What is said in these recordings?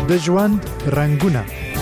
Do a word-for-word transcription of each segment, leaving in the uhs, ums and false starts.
د ژوند رنگونه.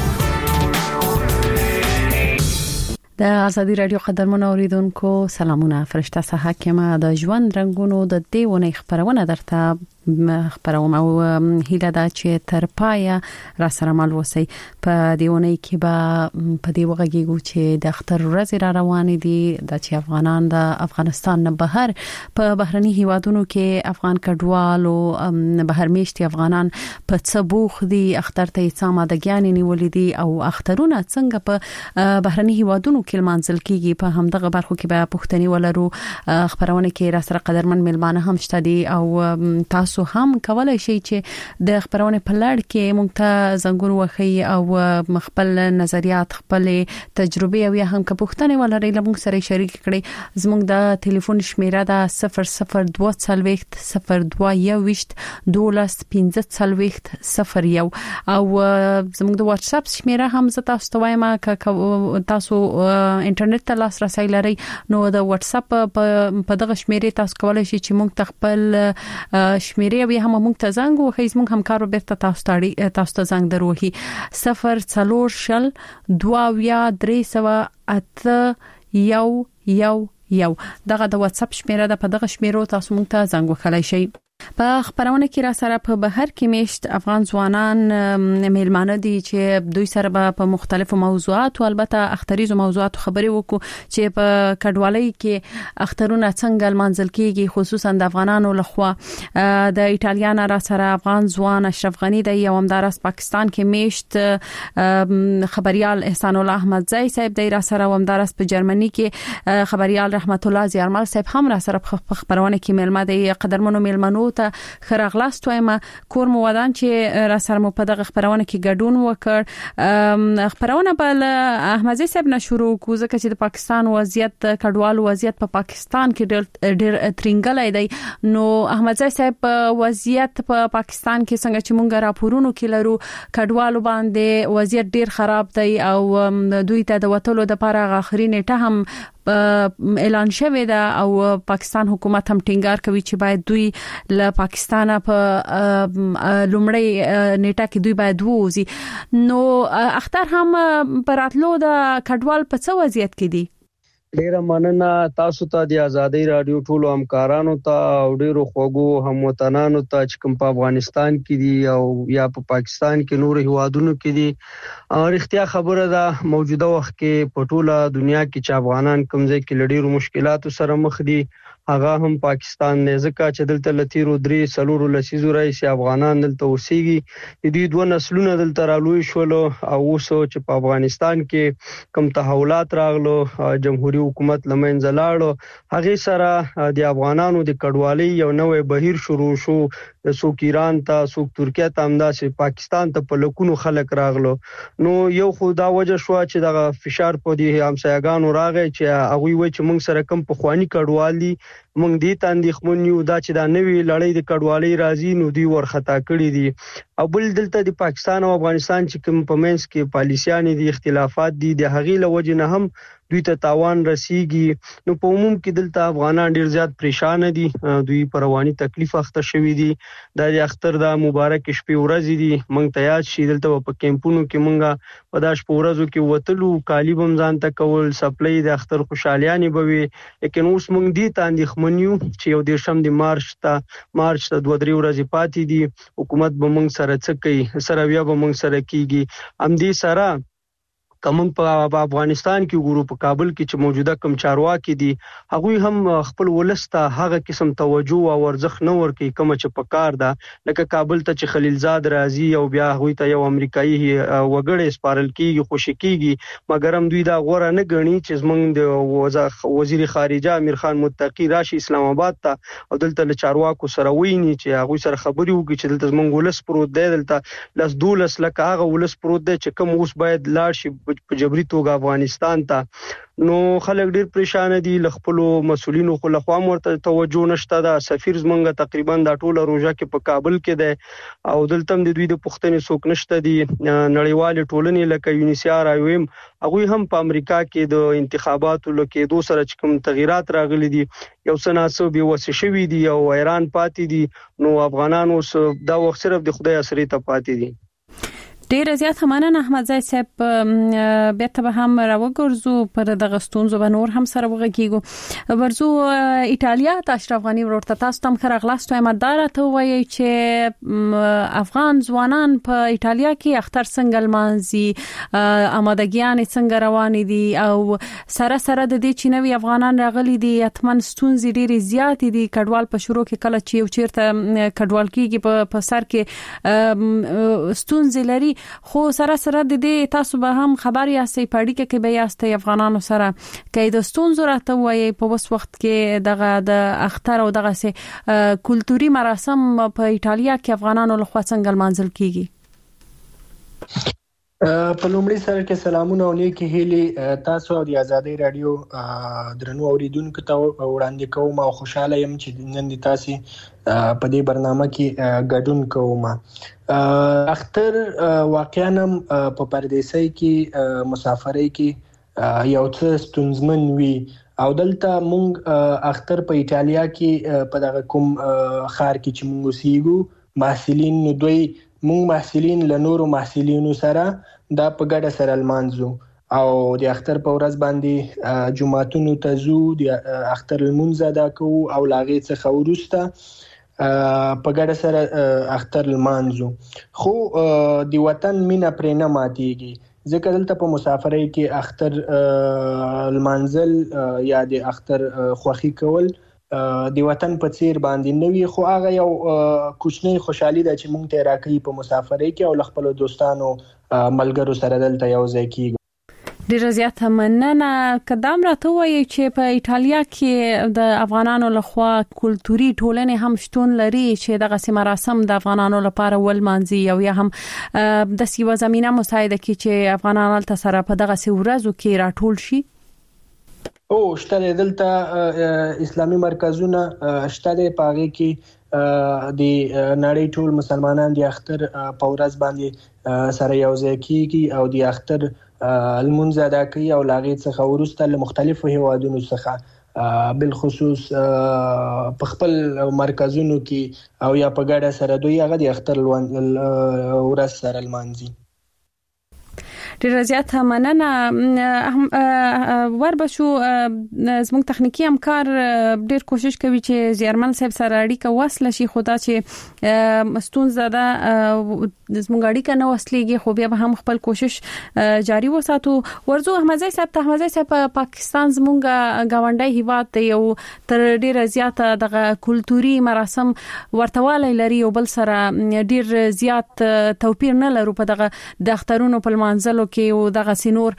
د ازادي رادیو قدرمن اوریدونکو سلامونه. فرشته صحه کما د ژوند رنگونو د دیونه خبرونه درته خبروم او هیله دا چې تر پایه را سره مل وسی. په دیونه کې به په دی وغږیږو چې د اختر ورځ را روان دي د چې افغانان د افغانستان نه بهر په بهرني هیوادونو کې افغان کډوال او بهر میشتي افغانان په څبوخ دي اختر ته سامادګیان نیولې دي او اخترونه څنګه په بهرني هیوادونو کې منځل کیږي. په همدغه برخو کې به پښتني ولرو خبرونه کې را سره قدرمن ملمانه هم شته دي او تاسو سو هم کولای شي چې د خبرونه په لړ کې مونږ ته زنګون وخی او خپل نظریات خپل تجربه او یا هم که پوښتنه ولري لمونږ سره شریک کړئ. زموږ د ټلیفون شمیره ده صفر صفر دوه څلوېښت صفر دوه یوویشت دولس پنځه څلوېښت صفر یو او زموږ د واتس اپ شمیره هم زه تاسو ته وایم ک تاسو انټرنیټ ته لاسرسي لرئ نو د واتس اپ په دغه شمیره تاسو کولای شئ چې مونږ ته خپل شمیره بیا هم مونږ ته زنګ وکړئ. زموږ همکارو بیرته تاسو ته تاسو ته زنګ دروهي صفر څلور شل دوه یا درې سوه اته یو یو یو. دغه د واتس اپ شمیره ده. په دغه شمیرو تاسو مونږ ته زنګ وکړئ شئ. په خبرونه کې را سره په بهر کې میشت افغان ځوانان میلمانه دي چې دوی سره په مختلفو موضوعاتو البته اختریزو موضوعاتو خبرې وکړو چې په کډوالۍ کې اخترونه څنګه منځل کیږي خصوصا د افغانانو لخوا. د ایټالیان را سره افغان ځوان اشرف غنی دی یو همدارس پاکستان کې میشت خبريال احسان الله احمد زئی صاحب دی را سره همدارس په جرمني کې خبريال رحمت الله زیارمل صاحب هم را سره په خبرونه کې میلمه دی. قدرمنو میلمنو ته خراغلاست وایم کور مو ودان چې را سره مو په دغه خبرونه کې ګډون وکړ. خبرونه بل احمدزي صاحب نه شروع کو ځکه چې د پاکستان وضعیت کډوالو وضعیت په پاکستان کې ډېر ترنګلای دی. نو احمدزي صاحب وضعیت په پاکستان کې څنګه چې مونږ راپورونو کې لرو کډوالو باندې وضعیت ډېر خراب دی او دوی ته د وټولو د لپاره اخري نیټه هم اعلان شوی دا او پاکستان حکومت هم ټینګار کوي چې باید دوی له پاکستان په لومړی نیټه کې دوی باید ووزي. نو اختر هم پراتلو د کډوال په څه وضعیت کې دي؟ ډیره مننه تاسو ته د ازادي رادیو ټولو همکارانو ته او ډیرو خوږو هموطنانو ته چې کوم په افغانستان کې دي او یا په پاکستان کې نور هیوادونو کې دي. اړتیا خبره ده موجوده وخت کې په ټوله دنیا کې چې افغانان کوم ځای کې لډیرو مشکلاتو سره مخ دي هغه هم پاکستان نه ځکه چې دلته لتیرو درې سلورو لسیزو راځي افغانان دلته اوسېږي. د دې دوه نسلونو دلته رالوي شول او اوسو چې په افغانستان کې کوم تحولات راغلو جمهوریت حکومت لمنځه لاړو هغه سره د افغانانو د کډوالۍ یو نوې بهیر شروع شو. څوک ایران ته څوک ترکیه ته همداسې پاکستان ته په لکونو خلک راغلو. نو یو خو دا وجه شو چې دا فشار په دې همسایګانو راغی چې هغه وی چې موږ سره کم په خواني کډوالي موږ دې تاندېخمن یو دا چې دا نوې لړۍ د کډوالۍ راځي نو دی ورختا کړی دي. او بل دلته د پاکستان او افغانستان چې کوم په منځ کې پالیسيانې دي اختلافات دي د هغې لوجه نه هم دوی ته تاوان رسیږي. نو په عموم کې دلته افغانان ډیر زیات پریشان دي دوی پر رواني تکلیف اخته شوی دي. د اختر د مبارک شپې ورځې دي موږ ته یاد شي دلته په کیمپونو کې موږ په داش پورزو کې وتلو کالی بم ځان ته کول سپلای د اختر خوشالیانه بوي. لیکن اوس موږ دي تاندېخمنیو چې یو دیشم د مارچ ته مارچ ته دوه درې ورځې پاتې دي حکومت به موږ سره څه کوي سره بیا به موږ سره کیږي. ام دې سره کوم په افغانستان کې ګورو په کابل کې چې موجوده کم چارواکي دي هغه هم خپل ولسته هغه قسم توجه او ورزخ نه ورکي کوم چې په کار ده. لکه کابل ته چې خلیلزاد راځي او بیا هغه ته یو امریکایي وګړی سپارل کیږي خوشی کیږي مګر هم دوی دا غوړه نه غني چې زمونږ د وزیر خارجه امیر خان متقی راشي اسلام آباد ته او دلته له چارواکو سره ویني چې هغه سره خبري وکړي چې دلته زمونږ ولس پروت دی دلته لاس دولس لکه هغه ولس پروت دی چې کوم اوس باید لاړ شي په جبري توګه افغانستان ته. نو خلک ډیر پریشان دي لخپل مسولینو خو لخوا مرته توجه نشته. دا سفیر زمونږ تقریبا دا ټوله روزه کې په کابل کې دی او دلته د دوی د پښتنې څوک نشته دي. نړیوال ټولنې لکه یونیسیار ایوم هغه هم په امریکا کې د انتخاباتو لکه دوه سره کوم تغیرات راغلي دي یو سناسو به وسه شوی دي او ایران پاتې دي. نو افغانانو دا وخت صرف د خدای اسری ته پاتې دي. ډیر زیات مننه احمد زای صاحب. به ته هم راوګرځو پر دغه ستونزو به نور هم سره وغږیږو. ورزو ایتالیا ته اشرف غنی ورته تاسو تم خرغلاستو امدار ته وایي چې افغان ځوانان په ایتالیا کې اختر څنګه لمانځي، آمادګیان څنګه روان دي او سره سره د دې چې نوی افغانان راغلي دي اتمن ستونزې ډېرې زیات دي. کډوال په شروع کې کله چې یو چیرته کډوال کېږي په سر کې ستونزې لري، خو سره سره د دې تاسو به هم خبر یاستئ پاړی کې به یاستئ افغانانو سره کې د ستونزو راته وایي په وس وخت کې دغه د اختر او دغه سه کلتوري مراسم په ایتالیا کې افغانانو لخوا څنګه لمانځل کیږي. په لومړي سره کې سلامونه او نیکی هیلې تاسو او د آزادۍ رادیو درنو اوریدونکو ته وړاندې کوم او خوشاله یم چې نن د تاسو په دې برنامه کې ګډون کوم. اختر واقعا په پردیسۍ کې مسافرۍ کې یو څه ستونزمن وي او دلته مونږ اختر په ایتالیا کې په دغه کوم خار کې چې مونږ اوسېږو محصلین نو دوی مونږ محصلین له نورو محصلینو سره دا په ګډه سره لمانځو او د اختر په ورځ باندې جمعتونو ته ځو، د اختر لمونځ ادا کوو او لاغې څخه وروسته په ګډه سره اختر لمانځو. خو د وطن مینه پرې نه ماتېږي ځکه دلته په مسافرۍ کې اختر لمانځل یا د اختر خوښي کول د وطن په څیر باندې نوې، خو هغه یو کوچنی خوشحالي ده چې مونږ ته راکړي په مسافرۍ کې او خپل دوستانو ملګرو سره دلته یو ځای کیږي. ډیر زیات مننه. قدم راته وایي چې په ایتالیا کې د افغانانو لخوا کلتوري ټولنې هم شتون لري چې دغه سم مراسم د افغانانو لپاره ول مانځي او یا هم د سیمه زمينه مساعده کوي چې افغانانو ته سره په دغه سي ورځو کې راټول شي. او شته دلته اسلامي مرکزونه شته پاغي کې د نړۍ ټول مسلمانان د اختر په ورځ باندې سره یو ځای کیږي او د اختر لمونځ ادا کوي او لاغې څخه ورسته له مختلفو هیوادونو څخه بالخصوص په خپل مرکزونو کې او یا په ګډه سره دوی هغه د اختر ورځ سره لمانځي. ډیر زیات مننه. ور بشو زموږ تخنیکی همکار ډیر کوشش کوي چې زیرمن صاحب سره اړیکه وصل شي، خدا چې مستون زده زموږ اړیکه نه وصلېږي، خو بیا به هم خپل کوشش جاری وساتو. ورزو احمد زای صاحب ته احمد زای صاحب پاکستان زموږ گاونډي هیواد دی او تر ډیر زیات دغه کلتوري مراسم ورتواله لري او بل سره ډیر زیات توپیر نه لري په دغه د اخترونو په منځلو کې او دغه سينور.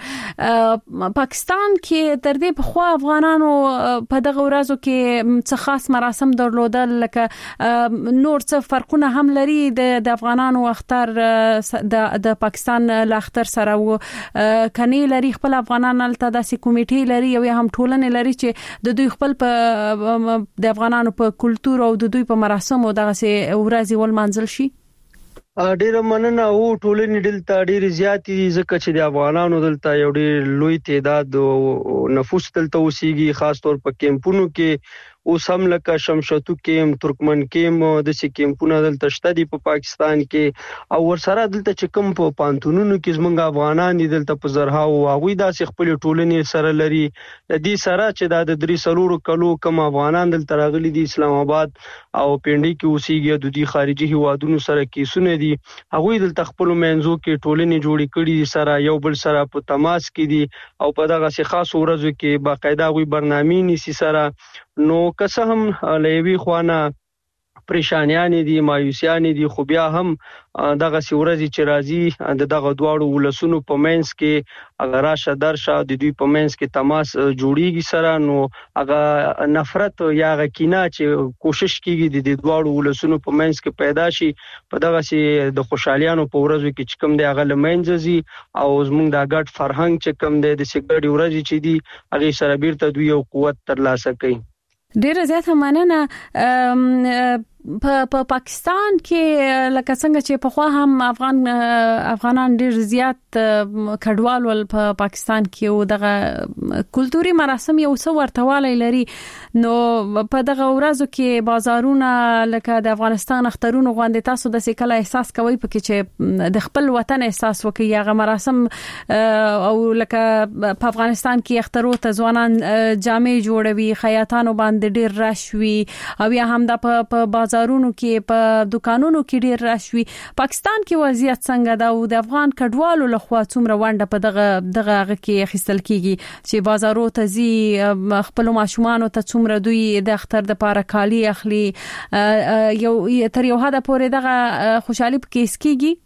پاکستان کې تر دې په خو افغانانو په دغه ورځو کې څه خاص مراسم درلودل لکه نور څه فرقونه هم لري د افغانانو اختر د د پاکستان ل اختر سره و کني لري خپل افغانان ته داسې کمیټې لري او هم ټولنې لري چې د دوی خپل په د افغانانو په کلچر او د دوی په مراسم او دغه سي ورځي ول منځل شي. ډیر مننه. او ټولنې دلته ډیر زیات دي ځکه چې د افغانانو دلته یو ډیر لوی تعداد نفوس دلته اوسېږي، خاص طور په کیمپونو کې اوس هم لکه شمشتو کېم، ترکمن کېم د سې کېمپونه دلته شته دي په پاکستان کې او ورسره دلته چې کوم په پانتونونو کې زمونږ افغانان دي دلته په زرهاو هغوی داسې خپل ټولنې سره لري. د دې سره چې د درې سلورو کلو کم افغانان دلته راغلي دي اسلام آباد او پنډي کې اوسېږي د دوی خارجي هیوادونو سره کیسونه دي، هغوی دلته خپل منځو کې ټولنې جوړې کړي دي، سره یو بل سره په تماس کې دي او په دغه سي خاص ورځو کې باقاعده غوي برنامې نيسي سره. نو که څه هم لوي خوانه پریشانیان دي، مایوسیان دي، خو بیا هم دغه سی ورځي چې راځي د دغه دواړو ولسونو په منځ کې اگر راشه درشه د دوی په منځ کې تماس جوړیږي سره، نو هغه نفرت یا غکینا چې کوشش کیږي د دې دواړو ولسونو په منځ کې پیدا شي په دغه سی د خوشحالیانو په ورځو کې چې کوم دی هغه لمنځي او زموږ د ګډ فرهنګ چې کوم دی د سګړې ورځي چې دی هغه سره بیرته دوی یو قوت ترلاسه کوي. ډیر زیات مننه. په پا پاکستان کې لکه څنګه چې په خوا هم افغان افغانان ډیر زیات کډوال ول په پا پاکستان کې او دغه کلتوري مراسم یو څو ورتواله لري نو په دغه ورځو کې بازارونه لکه د افغانستان اخترونو غونډه تاسو د سکل احساس کوي پکې چې د خپل وطن احساس وکي هغه مراسم او لکه په افغانستان کې اخترو ته ځوانان جامې جوړوي خیاطانو باندې ډیر راشوي او یا هم د په بازارونو کې په دکانونو کې ډیر راشوي پاکستان کې وضعیت څنګه دا او د افغان کډوالو لخوا څومره ونده په دغه دغه کې خستل کیږي چې بازارو ته زی خپل ماشومان ته څومره دوی د اختر د پاره کالی اخلي یو تر یو حد پورې دغه خوشحالي پکې سکیږي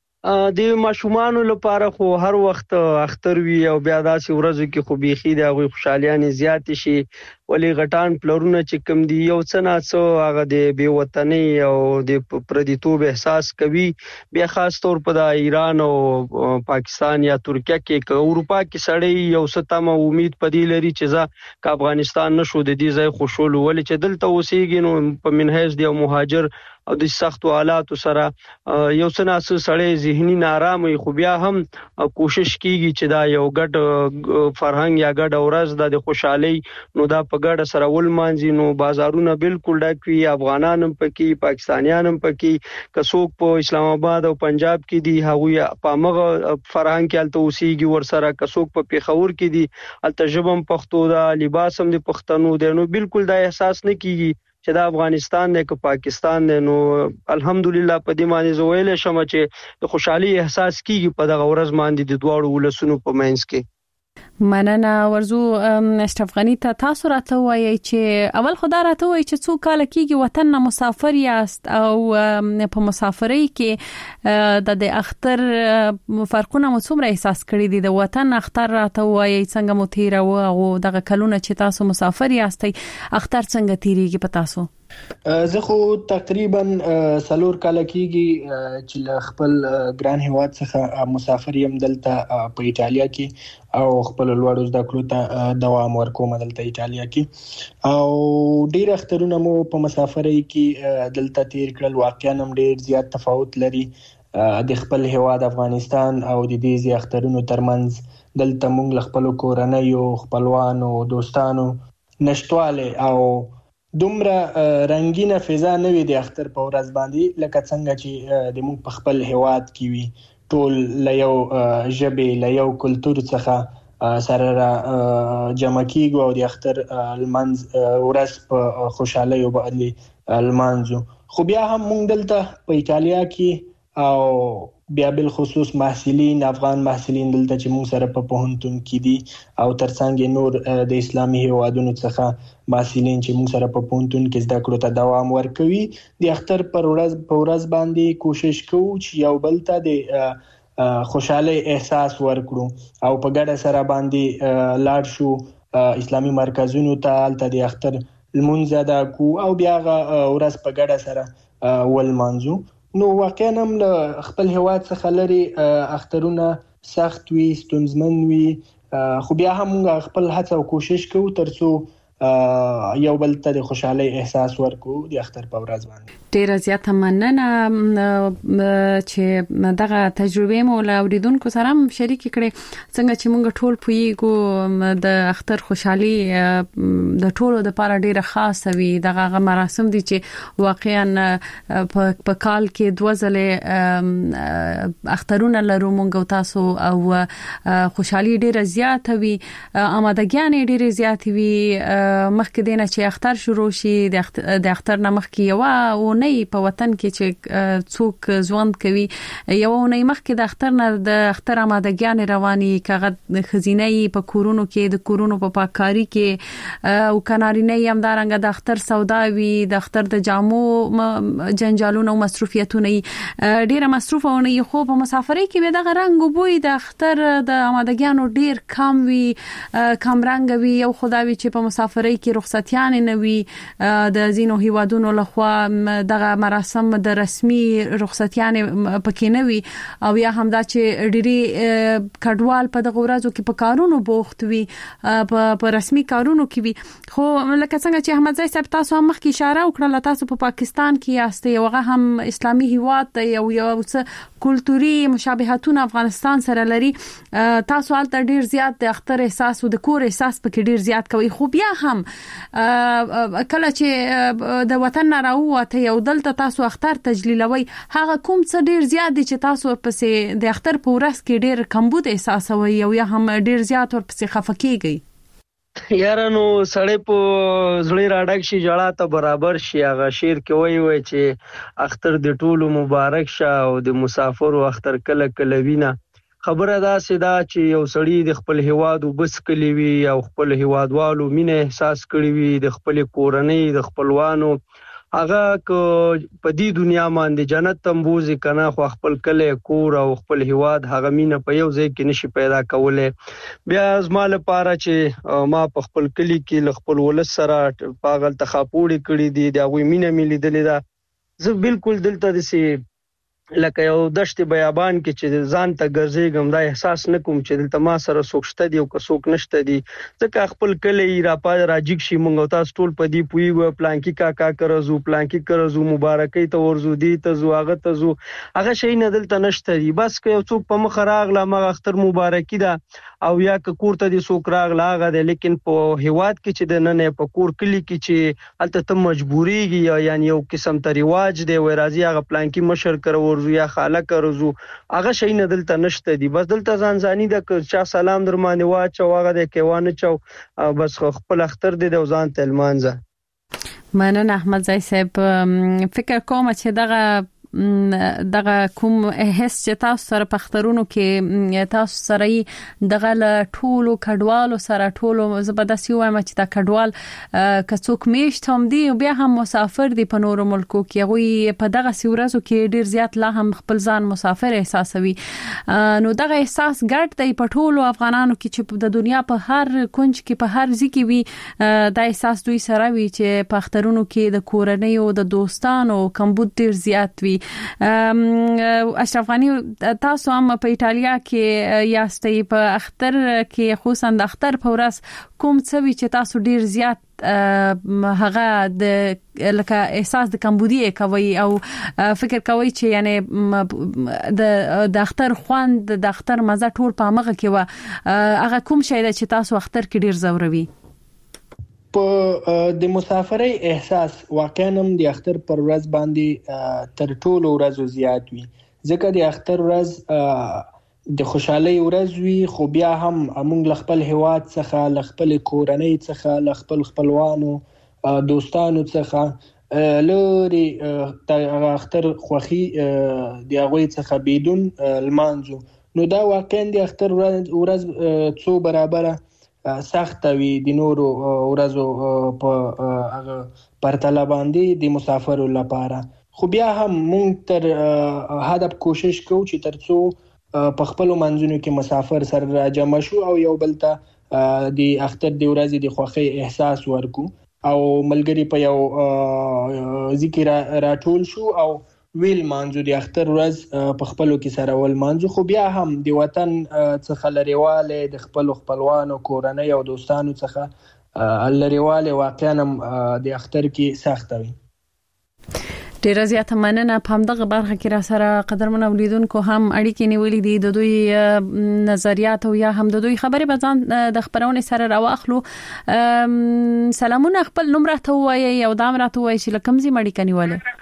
د ماشومان لپاره خو هر وخت اختر وی او بیا داسې ورځو کې خو بيخي د غوي خوشحاليانه زیات شي ولی غټان پلرونه چې کم دی یو څه نه څو هغه د بی وطني او د پردیتوب احساس کوي بیا خاص طور په د ایران او پاکستان یا ترکیه کې او اروپا کې سړی یو څه تم امید پدې لري چې ځکه افغانستان نشو د دې ځای خوشحال ولې چې دلته اوسېږي نو په منهج دی مهاجر او د سختو حالاتو سره یو څه نه سړی ذهني نارامه خو بیا هم کوشش کیږي چې دا یو ګډ فرهنګ یا ګډ ورځ د خوشحالي نو دا په ګډه سره ولمانځي نو بازارونه بالکل ډک وي افغانان هم پکې پاکستانیان هم پکې کڅوک په اسلام آباد او پنجاب کې دي هغه په مغه فرهنګ کې الته اوسېږي ور سره کڅوک په پیښور کې دي الته ژبم پښتو دا لباس هم د پښتنو دی نو بالکل دا احساس نه کیږي چې دا افغانستان دی که پاکستان دی نو الحمدلله په دې باندې زویل شم چې خوشحالي احساس کیږي په دغه ورځ باندې د دواړو ولسونو په منځ کې مننه ورزو اشرفغانی ته تاسو راته وایي چې اول خدای راته وایي چې څو کال کېږي وطن نه مسافر یاست او په مسافرۍ کې د اختر فرقونه مو څومره احساس کړی دي د وطن اختر راته وایي څنګه مو تیرو او دغه کلونه چې تاسو مسافر یاستئ اختر څنګه تیریږي په تاسو زه خو تقریبا سلور کال کېږي چې ل خپل ګران هیواد څخه مسافر یم دلته په ایټالیا کې او خپل لوړو زده کړو ته دوام ورکوم دلته ایټالیا کې او ډیر اخترونه مو په مسافرۍ کې دلته تیر کړل واقعا هم ډیر زیات تفاوت لري د خپل هیواد افغانستان او د دې زی اخترونو ترمنځ دلته موږ خپل کورنۍ او خپلوانو دوستانو نشټواله او دومره رنگینه فضا نه وي د اختر په ورځ باندې لکه څنګه چې د موږ په خپل هیواد کې وي ټول له یو ژبې له یو کلتور څخه سره جمع کیږي او د اختر المنځ ورځ په خوشحالي او باندې المنځ خو بیا هم موږ دلته په ایټالیا کې او بیا بل خصوص محصلین افغان محصلین دلته چې موږ سره په پوهنتون کې دي او ترڅنګ نور د اسلامي هیوادونو څخه محصلین چې موږ سره په پوهنتون کې زده کړو ته دوام ورکوي د اختر پر ورځ په ورځ باندې کوشش کوو چې یو بل ته د خوشاله احساس ورکړو او په ګډه سره باندې لاړ شو اسلامي مرکزونو ته الته د اختر لمونځ ادا کو او بیا ورځ په ګډه سره ولمانځو نو واقعا هم خپل هیواد څخه لري اخترونه سخت وي ستونزمن وي خو بیا هم موږ خپل هڅه او کوشش کوو ترڅو یو بل ته د خوشحالي احساس ورکو د اختر په ورځ باندې ډیر زیات مننه چې دغه تجربه مو له اوریدونکو سره هم شریک کړي څنګه چې موږ ټول پویګو د اختر خوشحالي د ټولو د لپاره ډیره خاصه وي دغه مراسم دي چې واقعا په کال کې دوه ځله اخترونه لرو موږ تاسو او خوشحالي ډیره زیات وي آمادګیان ډیره زیات وي مخکې دینه چې اختر شروع شي د اختر نه مخکې یو او نه په وطن کې چې څوک ژوند کوي یو نه مخکې د اختر نه د اختر آمادګیان رواني کغه خزینه په کورونو کې د کورونو په پاککاری کې او کنارینه هم دارنګ د اختر سودا وی د اختر د جامو جنجالونه او مصروفیتونه ډیره مصروفه ونه خو په مسافرۍ کې دغه رنگ او بوی د اختر د آمادګیانو ډیر کم وی کم رنگ وی او خدای چې په مسافرۍ کې رخصتیان نه وي د زینو هیوادونو لخوا دغه مراسم د رسمي رخصتیانې پکې نه وي او یا هم دا چې ډېری کډوال په دغه ورځو کې په کارونو بوخت وي په رسمي کارونو کې وي خو لکه څنګه چې احمد زئی صاحب تاسو هم مخکې اشاره وکړه تاسو په پاکستان کې یاستئ او هغه هم اسلامي هیواد دی او یو څه کلتوري مشابهتونه افغانستان سره لري تاسو حالت ډیر زیات د اختر احساس او د کور احساس پکې ډیر زیات کوي خو بیا هم کله چې د وطن نه راووته یو دلته تاسو اختر تجلیلوي هغه کوم څه ډیر زیات دي چې تاسو ورپسې د اختر په ورځ کې ډیر کمبود احساسوي او یا هم ډیر زیات ورپسې خفه کیږي یارانو سړی په زړه راډک شي جړه ته برابر شي هغه شعر کې وایي وای چې اختر د ټولو مبارک شه او د مسافر اختر کله کله وینا خبره دا سدا چې یو سړی د خپل هیواد وبس کلی وي او خپل هیوادوالو مینه احساس کړی وي د خپل کورنۍ د خپلوانو هغه په دې دنیا باندې جنت تمبوزي کنه خو خپل کله کور او خپل هیواد هغه مینه په یو ځای کې نشي پیدا کوله بیا زماله لپاره چې ما په خپل کلی کې خپل ولس سره پاغل تخاپوړي کړی دي دا غوي مینه ملي دلې دا زه بالکل دلته دسي لکه یو دشت بیابان کې چې ځان ته ګرځېږم دا احساس نکوم چې دلته ما سره څوک شته دي او که څوک نشته دي ځکه خپل کلی را پای راجیک شي مونږ تاسو ټول په دې پویګو پلانکی کاکا کرزو پلانکی کرزو مبارکي ته ورزو دي ته زو هغه ته زو هغه شي نه دلته نشته دي بس که یو څوک په مخ راغله ما اختر مبارکي ده او یا که کور ته دي څوک راغله هغه ده لیکن په هیواد کې چې د نن په کور کلی کې چې الته ته مجبوريږي یا یعنی یو قسم ته رواج دی و راځي هغه پلانکی مشر کرو ورزو یا خالق ورزو هغه شي نه دلته نشته دي بس دلته ځان ځاني د چا سلام در باندې واچو هغه د کېوانه چو بس خپل اختر دي د ځان تلمانځه مننه احمد زئی صاحب فکر کوم چې دغه دغه کوم حس چې تاسو سره په اخترونو کې تاسو سره دغه ټولو کډوالو سره ټولو زبردستي وایم چې دا کډوال کڅوک میشت هم دي بیا هم مسافر دي په نورو ملکو کې غوي په دغه سیورزو کې ډیر زیات لا هم خپل ځان مسافر احساسوي نو دغه احساس ګډ دی په ټولو افغانانو کې چې د دنیا په هر کونج کې په هر ځای کې وي دا احساس دوی سره وي چې په اخترونو کې د کورنۍ او د دوستانو کمبود ډیر زیات وي اشرف غنی تاسو هم په ایتالیا کې یاستئ په اختر کې خصوصا د اختر په ورځ کوم څه وی چې تاسو ډیر زیات هغه د لکه احساس د کمبودی کوي او فکر کوي چې یعنی د د اختر خوند د اختر مزه ټول په مغه کې و هغه کوم شی چې تاسو اختر کې ډیر زوروي په د مسافرۍ احساس واقعا هم د اختر پر ورځ باندې تر ټولو ورځو زیات وي ځکه د اختر ورځ د خوشحالي ورځ وي خو بیا هم موږ خپل هیواد څخه خپل کورنۍ څخه خپل خپلوانو دوستانو څخه لوري د اختر خوخي د هغه څخه بدون المانزو نو دا واقعا د اختر ورځ څو برابره سخت وي د نورو ورځو په هغه پرتله باندې د مسافرو لپاره خو بیا هم مونږ تر هدف کوشش کوو چې ترڅو په خپل منځونو کې مسافر سره راجمع شو او یو بل ته د اختر د ورځې د خوښۍ احساس ورکو او ملګری په یو ذکر راټول شو او ویل مانځو د اختر ورځ په خپلو کې سره ول مانځو خو بیا هم د وطن څخه لريواله د خپل خپلوانو کورنۍ او دوستانو څخه لريواله واقعا د اختر کې سخت وي ډیر زیات مننه په همدغه برخه کې را سره قدرمن اولیدونکو هم اړیکې نیولې دي د دوی نظریات او یا هم د دوی خبرې به ځان د خبرونه سره راوخلو سلامونه خپل نوم راته وایي او دام راته وایي چې لکمزي مړی کنيواله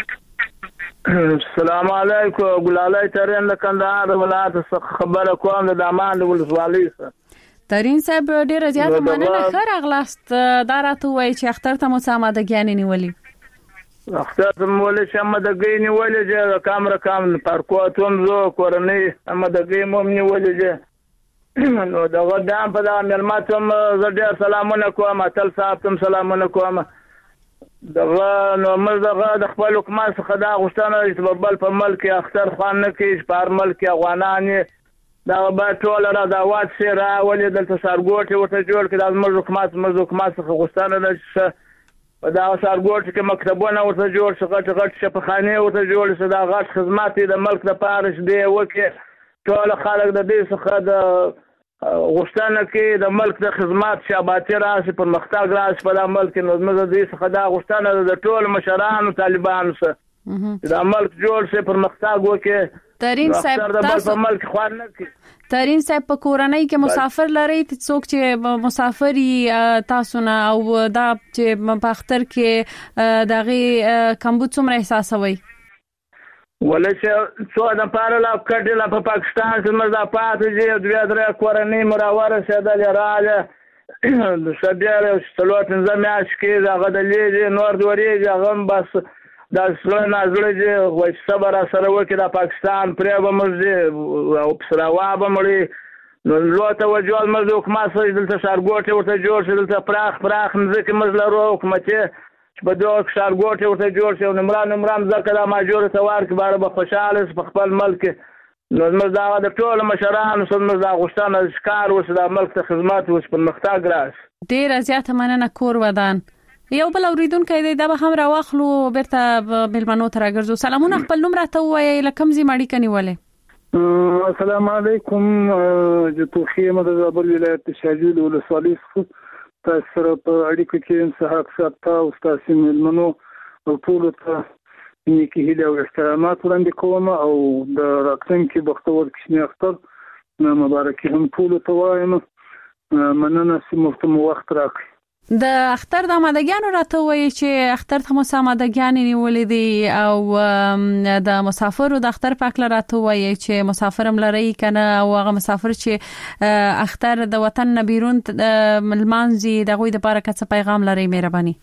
السلام علیکم ګلالای ترين د کندهار ولایت څخه خبره کوم د دامان د ولسوالۍ څخه ترين صاحب ډیر زیات مننه خیر اغلاست دا راته وایي چې اختر ته مو سماده ګیان نیولې اختر ته مو له سماده ګیان نیولې چې کامره کام پارکوتون زو کورنۍ سماده ګیان مو نیولې نو دا غدام په دا ملماتم زه ډیر سلامونه کوم تل صاحب تم سلامونه کوم دغه نو موږ دغه د خپل حکومت څخه دا غوښتنه چې په بل په ملک اختر خوان نه کې په هر ملک افغانان دا به ټول را دا وات سي را ولې دلته سرګوټي ورته جوړ کړي د موږ حکومت موږ حکومت څخه غوښتنه ده چې دا ښارګوټ کې مکتبونه ورته جوړ شي، غټ غټ شفاخانې ورته جوړ شي، دا غټ خدمات د ملک لپاره دې وکړي. ټول خلک د دې څخه د غوښتنه کې د ملک د خدمات شاباتي راشي، پرمختګ راشي په دا ملک. نو زموږ د دې څخه دا غوښتنه د ټول مشرانو طالبانو سره دا ملک جوړ شي، پرمختګ وکړي. ترين صاحب تاسو ملک خوان نه کی ترين صاحب په کورنۍ کې مسافر لري، څوک چې مسافري تاسو نه او دا چې په اختر کې دغه کمبود څومره احساسوي؟ ولې څو د پاره لا کډلا په پاکستان کې مزه پاتې دي، دوه درې کورنۍ مراوره سیدل رااله د شډیار څلور پنځه میاشتې کې دا غدلې نور دوري ځغم بس دا سره نازل دي وای صبر سره وکړه د پاکستان پرې به موږ او پسراوا به مړي نو لوته وجوال موږ حکومت سره دلته ښارګوټ ورته جوړ شي، دلته پراخ پراخ مځکه موږ لرو حکومت چې په دوه ښارګوټ ورته جوړ شي او نمران نمران ځکه دا ماجور ته وار کې بار به خوشاله په خپل ملک. نو موږ دا د ټول مشرانو سره موږ دا غوښتنه ښکار وس د ملک ته خدمات وس په مختاج راس. ډیر زیات مننه کور ودان. یو بل اوریدونکو دی دا به هم راوخلو بیرته ملمنو تر راګرځو. سلامونه، خپل نوم راته وایي لکم زی ماړی کني ولې؟ السلام علیکم، جو خیمه د زابل ولایت شاجوی ولسوالۍ څخه تاسو سره په اړیکه کې انصحاب ساتو او تاسو ملمنو او ټول ته نیکی هیله او احترامات وړاندې کوم او د راتلونکي بختور کښنی اختر مبارکي هم ټول ته وایم. مننه چې مفتم وخت راکړئ. د اختر د آمادګیانو راته وایي چې اختر ته مو آمادګیان نیولې دي او د مسافرو د اختر په اړه راته وایي چې مسافرم لري کنه او هغه مسافر چې اختر د وطن نه بیرون ملمانځي دغه د لپاره څه پیغام لري؟ مهرباني.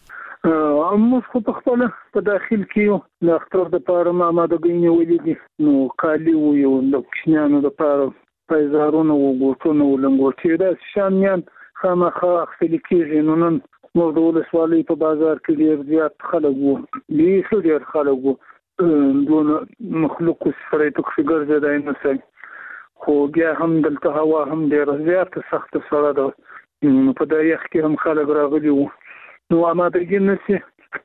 موږ خو په خپل په داخل کې د اختر د لپاره آمادګي نیولې دي، نو کالي و یو د کښنیانو د لپاره پیزارونه او ګوتونه او لنګوټي دا شامیان خامخا اخلي کېږي. نو نن موږ د ولسوالۍ په بازار کې ډېر زیات خلک وو، ډېر ډېر خلک وو، دونه مخلوق سره ته ګرځېدای نه سي، خو بیا هم دلته هوا هم ډېره زیاته سخته سره ده، په دا یخ کې هم خلک راغلي وو. نو آمادګي نه سي،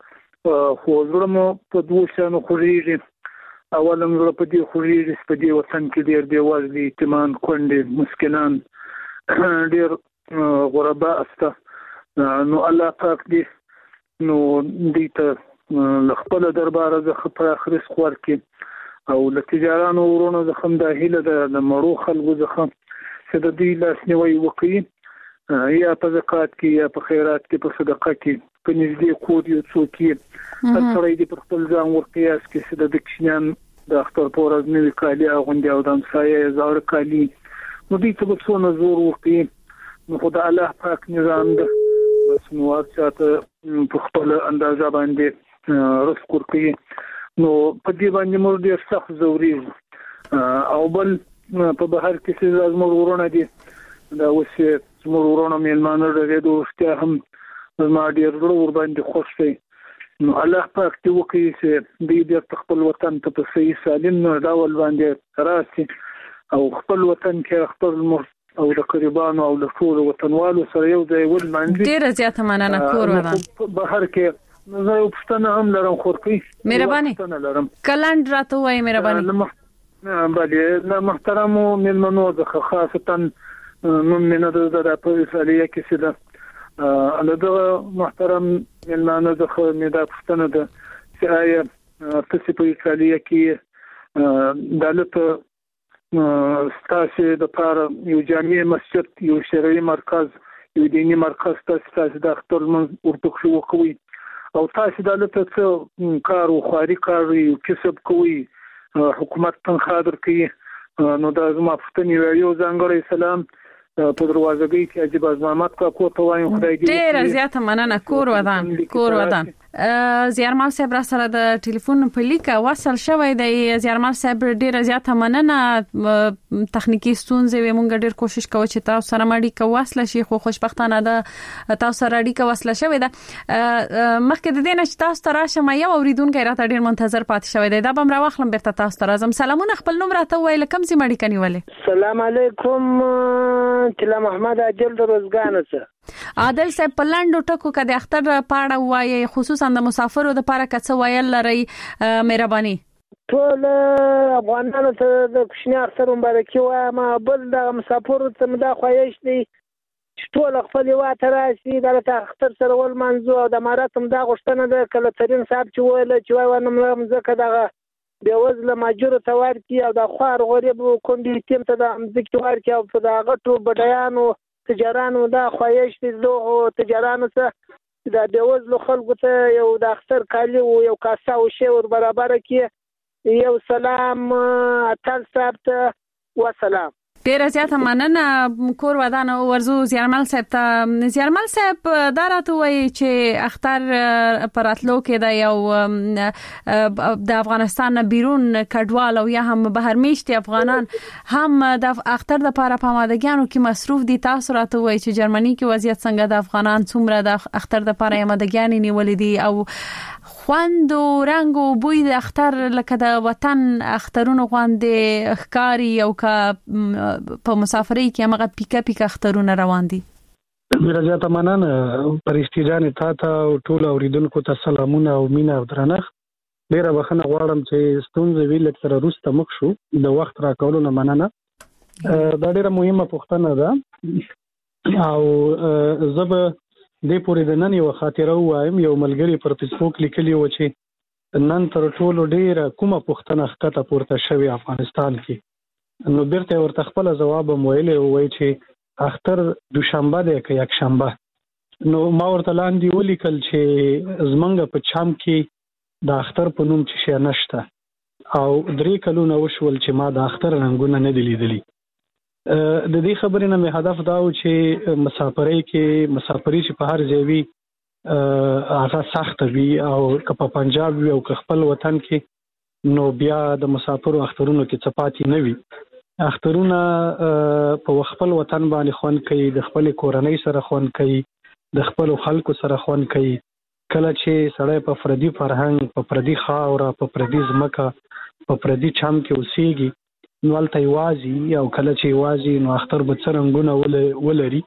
خو زړه مو په دوه شانو خوږېږي. اول هم زړه په دې خوږېږي چې په دې وطن کې ډېر بېوزلي، یتیمان، کونډې، مسکینان ډېر غربا استه. نو الله پاک دې نو دې ته خپل دربار زخه پر اخرس خور کې او د تجارانو ورونو زخه د هیله د مړو خلکو زخه چې د دې لاس نیوي وکړي، یا په زکات کې یا په خیرات کې په صدقه کې په نږدې کور یو څوک یې سره دې پر خپل ځان ورقیاس کې چې د کښنیان د اختر پورز نوي کالي اغوندي او د همسایه زاړه کالي، نو دې ته به څونه زور وکړي. نو خو د الله پاک نظام ده، بس نو ورڅاته په خپل اندازه باندې رزق ورکوي. نو په دې باندې موږ ډېر سخت ځورېږو. او بل په بهر کې چې زموږ ورونه دي دا اوس زموږ ورونه میلمانه ډېرېدو وروسته هم زما ډېر زړه ورباندې خوښ دی. نو الله پاک دې وکړي چې دوی بېرته خپل وطن ته په صحیح سالم ډول باندې راشي او خپل وطن کې خپل او د قربانو او د ټول وطنوالو سره یو ځای ولمانځي. ډیره زیاته مننه کور ودان. بهر کې زه یو پښتنه هم لرم خورکي. مهرباني کلند راته وای مهرباني. بله نه محترم ملمنو د خاصتا من من د په فعالیت کې سره انا د محترم ملمنو د خو مې د پښتنه د چې آیا تاسو په فعالیت کې دالته ستاسو د پاره یو جامع مسجد، یو شرعي مرکز، یو دینی مرکز تاسو د اختر من ورته شو کوي او تاسو د لته کار او خاري کار یو کسب کوي، حکومت تنخواه درکوي. نو دا زما پښتني یو ځانګړی سلام په دروازګۍ کې عجیب ازمامات کا کو ته وایم. خدای دې ډېر زیاته مننه کور ودان کور ودان. زیارمل صاحب را سره د ټلیفون په لیکه وصل شوی دی. زیارمل صاحب ډېر زیاته مننه. تخنیکی ستونزې و مونږ ډېر کوشش کوو چې تاسو سره مړی کو وصل شي، خو خوشبختانه ده تاسو سره اړیکه وصل شوی ده. مخکې د دې نه چې تاسو ته راشم یو اوریدونکو راته ډېر منتظر پاتې شوی دی، دا به راوخلم بیرته تاسو ته راځم. سلامونه، خپل نوم راته وایي لکم زی مړی کني ولې؟ سلام علیکم، تلا محمد اجل د روزګان څخه. عادل صاحب په لاندو ټکو کې د اختر پاړه وایي خصوصا د مسافرو د لپاره کڅ ویل لري مهرباني ټول افغانانو ته د کوچنی اختر مبارکي وایم بل د مسافرو ته مدا خوایش دي ټول خپل واته راشي د اختر سره ول منځو او د ماراتم دا غشتنه د کله ترين صاحب چې ویل چې وای ونم زکه دغه د وزله ماجور توار کی او د خوار غریب کندې تیم ته د امزکی وار کی او په دا غټو بډایانو تجارانو دا خوایش دي دوه تجارانو ته دا د وزله خلکو ته یو د اختر کالی او یو کاسه او شی ور برابر کی یو سلام اتل صاحب ته وسلام ډیر زیاته مننه کور ودان ورزو زیارمل صاحب ته زیارمل صاحب دا راته وایي چې اختر پراتلو کې دا یو د افغانستان بیرون کډوال او یا هم بهر میشتي افغانان هم د اختر د لپاره په آمادګیانو کې مصروف دي تاسو راته وایي چې جرمني کې وضعیت څنګه د افغانان څومره د اختر د لپاره آمادګیان نیولې دي او خوند او رنگ او بوی د اختر لکه د وطن اخترونو غوندې ښکاری او کا په مسافرۍ کې هغه پیکا پیکا اخترونه روان دي. ډیره زیاته مننه پرشتي جان ته ته ټول اوریدونکو ته سلامونه او مینه او درنښت. ډیره بخښنه غواړم چې ستونزې ویل تر وروسته مخ شو د وخت راکولو نه مننه. دا ډیره مهمه پوښتنه ده او زب د پورې د نن یو خاطره وایم. یو ملګری پر فیسبوک لیکلی و چې نن تر ټولو ډیره کومه پوښتنه ښکته پورته شوی افغانستان کې. نو بیرته ورته خپل جواب مویلې وای چې اختر دوشنبه ده که یک شنبه. نو ما ورته لاندې ولیکل چې زمنګ په چام کې د اختر په نوم چې شي نشته او درې کلونه وشول چې ما د اختر رنگونه نه دي لیدلي. د دې خبرې نه مې هدف دا و چې مسافرۍ کې مسافرۍ چې په هر ځای وي هغه سخت وي او که په پنجاب وي او که خپل وطن کې نو بیا د مسافرو اخترونو کې چپاتی نه وي. اخترونه په خپل وطن باندې خوان کوي د خپل کورنۍ سره خوان کوي د خپل خلکو سره خوان کوي. کله چې سړی په فردي فرهنګ په فردي خاور په فردي ځمکه په فردي چم کې اوسېږي نو الته یوازي او کله چې یوازي نو اختر به څرنګونه ولري.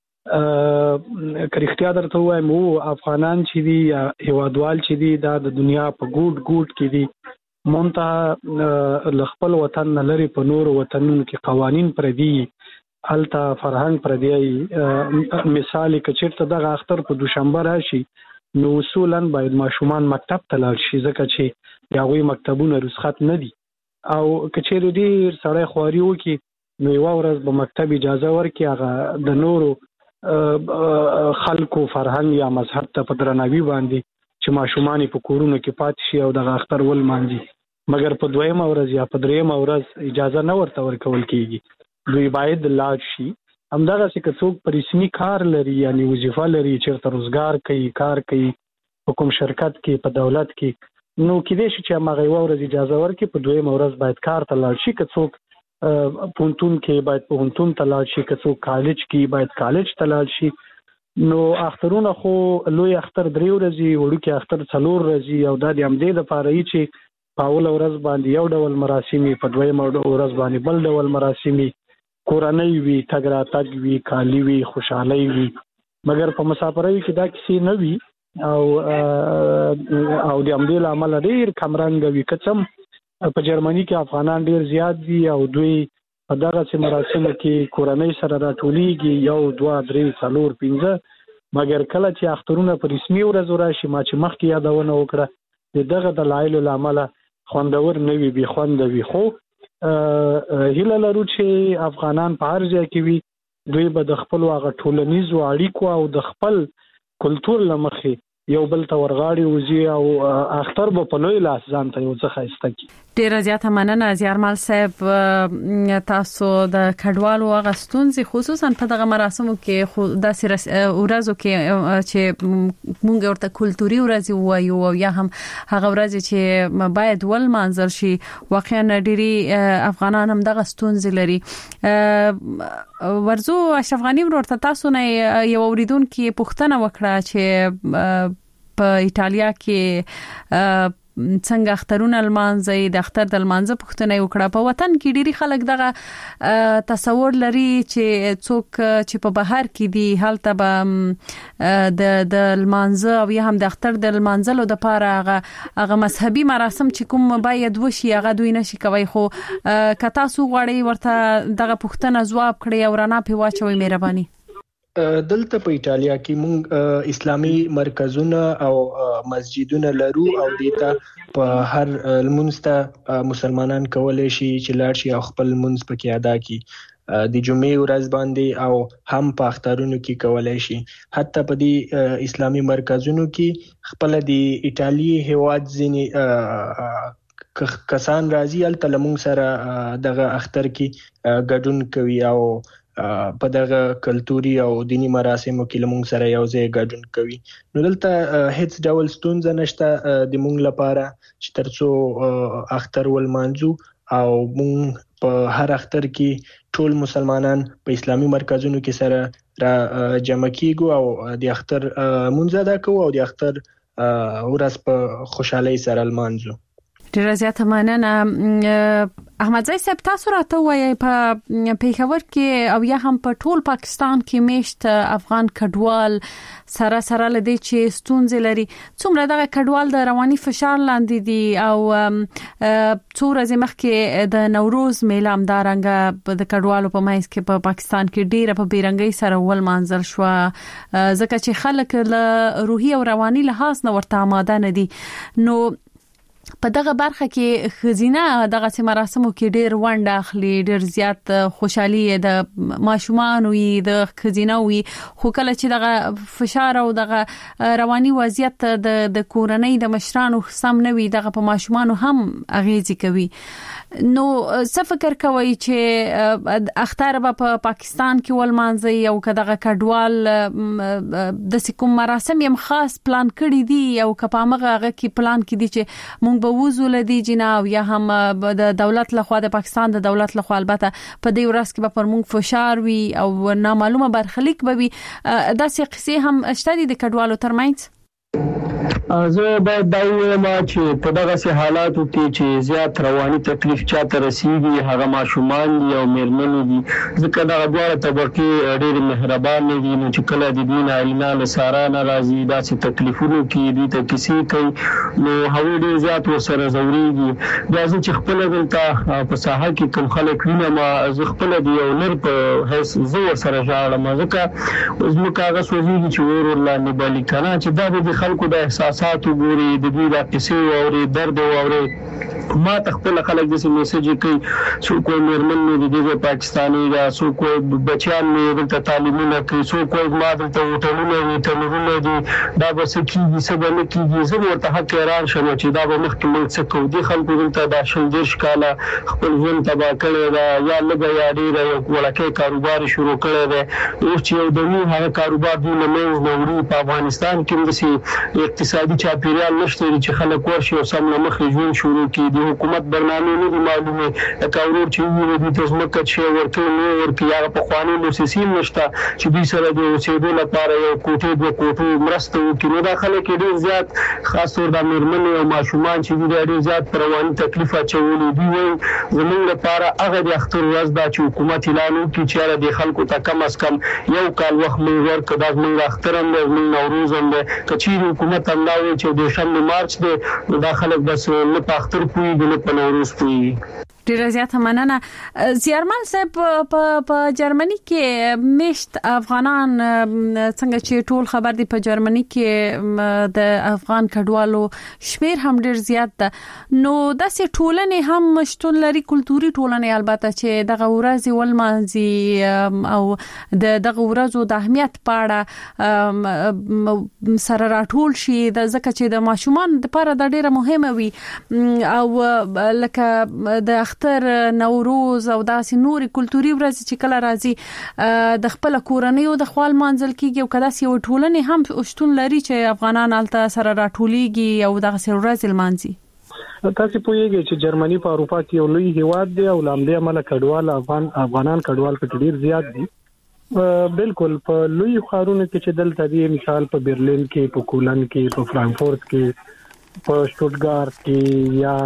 که رښتیا درته وایم او افغانان چې دي یا هیوادوال چې دي دا د دنیا په ګوټ ګوټ کې دي مونته ل خپل وطن نه لري په نور وطنونو کې قوانین پردي الته فرهنګ پردي. مثال کچېرته دغه اختر په دوشنبه راشي نو اصولا باید ماشومان مکتب ته لاړ شي ځکه چې هغوی مکتبونه رخصت نه دي او کچېرې ډېر سړی خواري وکړي نو یوه ورځ به مکتب اجازه ورکړي هغه د نورو خلکو فرهنګ یا مذهب ته په درناوي باندې چې ماشومان په کورونو کې پاتې شي او دغه اختر ولمانځي. مګر په دویمه ورځ یا په دریمه ورځ اجازه نه ورته ورکول کېږي. دوی باید لاړ شي. همدغسې که څوک په رسمي کار لري یعنې وظیفه لري چېرته روزګار کوي کار کوي په کوم شرکت کې په دولت کې نو کېدای شي چې هماغه یوه ورځ اجازه ورکړي په دویمه ورځ باید کار ته لاړ شي. که څوک پوهنتون کې باید پوهنتون ته لاړ شي که څوک کالج کې باید کالج ته لاړ شي. نو اخترونه خو لوی اختر درې ورځې وړوکی اختر څلور ورځې او دا د همدې دپاره وي چې په اوله ورځ باندې یو ډول مراسم وي په دویمه ورځ باندې بل ډول مراسم وي کورنۍ وي تګ راتګ وي کالي وي خوشحالۍ وي. مګر په مسافرۍ کې دا کیسې نه وي او او د همدې له امله ډېر کمرنګه وي. که څه په جرمني کې افغانان ډېر زیات دي او دوی په دغسې مراسمو کې کورنۍ سره راټولېږي یو دوه درې څلور پنځه. مګر کله چې اخترونه په رسمي ورځو راشي ما چې مخکې یادونه وکړه د دغه دلایلو له امله خوندور نه وي بې خونده وي. خو هیله لرو چې افغانان په هر ځای کې وي دوی به د خپلو هغه ټولنیزو اړیکو او د خپل کلتور له مخې یو بل ته ورغاړي وځي او اختر به په لوی لاس ځان ته یو څه ښایسته کړي. ډیره زیاته مننه زیارمل صاحب. تاسو د کډوالو هغه ستونزې خصوصا په دغه مراسمو کې داسې ورځو کې چې مونږ ورته کلتوري ورځې وایو او یا هم هغه ورځې چې باید ولمانځل شي واقعا ډېری افغانان هم دغه ستونزې لري. ورزو اشرف غنی ورته تاسو نه یو اوریدونکو پوښتنه وکړه چې په ایټالیا کې څنګه اخترونه لمانځي د اختر د لمانځه پوښتنه وکړه. په وطن کې ډيري خلک دغه تصور لري چې څوک چې په بهر کې دي هلته به د د لمانځه او یا هم د اختر د لمانځلو د پاره هغه هغه مذهبي مراسم چې کوم باید وشي هغه دوی نشي کوي. خو کتا سو غړي ورته دغه پوښتنه جواب کړی او رانه په واچوي مهرباني. دلته په ایتالیا کې مونږ اسلامي مرکزونه او مسجدونه لرو او دیتا په هر لمونځ مسلمانان کولای شي چې لاړ شي او خپل لمونځ پکې ادا کړي د جمعې ورځ باندې او هم په اخترونو کې کولای شي. حتی په دې اسلامي مرکزونو کې خپل د ایتالیا هیواد ځینی کسان راځي الته لمونږ سره دغه اختر کې ګډون کوي او په دغه کلتوري او دینی مراسمو کې لمونږ سره یو ځای ګډون کوي. نو دلته هیڅ ډول ستونزه نشته د مونږ لپاره چې ترڅو اختر ولمانځو او مونږ په هر اختر کې ټول مسلمانان په اسلامي مرکزونو کې سره را جمع کیږو او د اختر مونږ ادا کوو او د اختر ورځ په خوشحالۍ سره لمانځو. ډیره زیاته مننه. احمد زئی صاحب تاسو راته وایي په پیښور کې او یا هم په ټول پاکستان کې میشت افغان کډوال سره سره لدی چې ستونزې لري څومره دغه کډوال د رواني فشار لاندې دي او څو ورځې مخکې د نوروز میله همدارنګه د کډوالو په منځ کې په پاکستان کې ډیره په بیرنګۍ سره ول منځل شو ځکه چې خلک له روحي او رواني لحاظ نه ورته آماده نه دي. نو په دغه برخه کې خزینه دغه سم مراسمو کې ډیر ونډه اخلي ډیر زیات خوشحالي د ماشومان وي د خزینه وي خو کله چې دغه فشار او دغه رواني وضعیت د د کورنۍ د مشرانو سم نه وي دغه په ماشومان هم اغیزي کوي. نو څه فکر کوي چې اختر به په پاکستان کې ولمانځي او کداغه کډوال د سکم مراسم یم خاص پلان کړی دي او کپامغه هغه کې پلان کړي دي چې مونږ به وزو لدی جناب یا هم د دولت لخوا د پاکستان د دولت لخوا البته په دې ورځ کې به پر مونږ فشار وي او نامعلومه برخلیک به وي داسې قصې هم شته دي د کډوالو ترمنځ. زه باید دا وایم چې په دغه سي حالاتو کې چې زیات رواني تکلیف چاته رسیږي هغه ماشومان دي او میرمنې دي ځکه دا غواړي طبقه ډېر مهربان دي نو چې کله د دین علینا لساره ناراضي داسې تکلیفونو کې دي ته کسی کوي نو هغه ډېر زیات ورسره زوريږي. دا چې خپل دلته په ساحه کې کوم خلک ویني ما زه خپل دی یو نر په هیڅ زور سره ژاړم ځکه زموږ هغه سوځي چې ور الله نه بالي کنه چې دا د خلکو د احساسات وګوري د دې د قصې او درد او ما تخپل خلک د میسج کوي څو کوم مرمن دي د پاکستاني یا څو کوم بچیان د تعلیمونه کوي څو کوم ما د هوټلونو وي تنورونه دي دا به سکیږي سبا نه کیږي زه ورته حق ایران شوم چې دا به مخکې موږ څه کوو دي خلکو دلته د شل دیش کاله خپل ژوند تبا کړی دا یا لږه یا ډیره یو ولکه کاروبار شروع کړی دی اوس چې یو د نو هغه کاروبار دی نه نوري په افغانستان کې د اقتصادي چاپیریال نشته چې خلک ورشي او سم مخې ژوند شروع کړي د حکومت برنامه نه دي معلومه د کاورور چې ویل دي تاسو مکه چې ورته نو ورته یا په قانون موسسین نشته چې دوی سره د اوسېدو لپاره یو کوټه د کوټو مرسته وکړي دا خلک ډېر زیات خاص تور د مرمنې او ماشومان چې ډېر زیات رواني تکلیف اچولي دي وي زموږ لپاره هغه د اختر ورځ دا چې حکومت اعلان وکړي چې د خلکو ته کم از کم یو کال وخت موږ ورکړو د موږ اختر هم د نوروز هم کچې حکومت هم دا وي چې د شنبه مارچ د داخله بس نه په اختر کوي د په نوروز کوي. ډیره زیاته مننه. زیارمل صاحب په په جرمني کې میشت افغانان څنګه چې ټول خبر دي په جرمني کې د افغان کډوالو شمیر هم ډیر زیات ده نو داسې ټولنې هم شتون لري کلتوري ټولنې البته چې دغه ورځ ولمانځي او د دغه ورځو د اهمیت پاړه سره راټول شي د ځکه چې د ماشومان لپاره دا ډیره مهمه وي او لکه د اختر نوروز او داسې نوري کلتوري ورځ چې کله راځي د خپل کورنۍ او د خپل منځل کېږي او کدا سي ټولنې هم شتون لري چې افغانان الته سره راټوليږي او دغه سره ورځ لمانځي. تاسو پوهیږئ چې جرمني په اروپا کې یو لوی هیواد دی او لامدې عمله کډوال افغان افغانان کډوال په ډیر زیات دي. بالکل په لوی ښارونو کې چې دلته دی مثال په برلین کې په کولن کې په فرانکفورت کې په شټوټګارت کې یا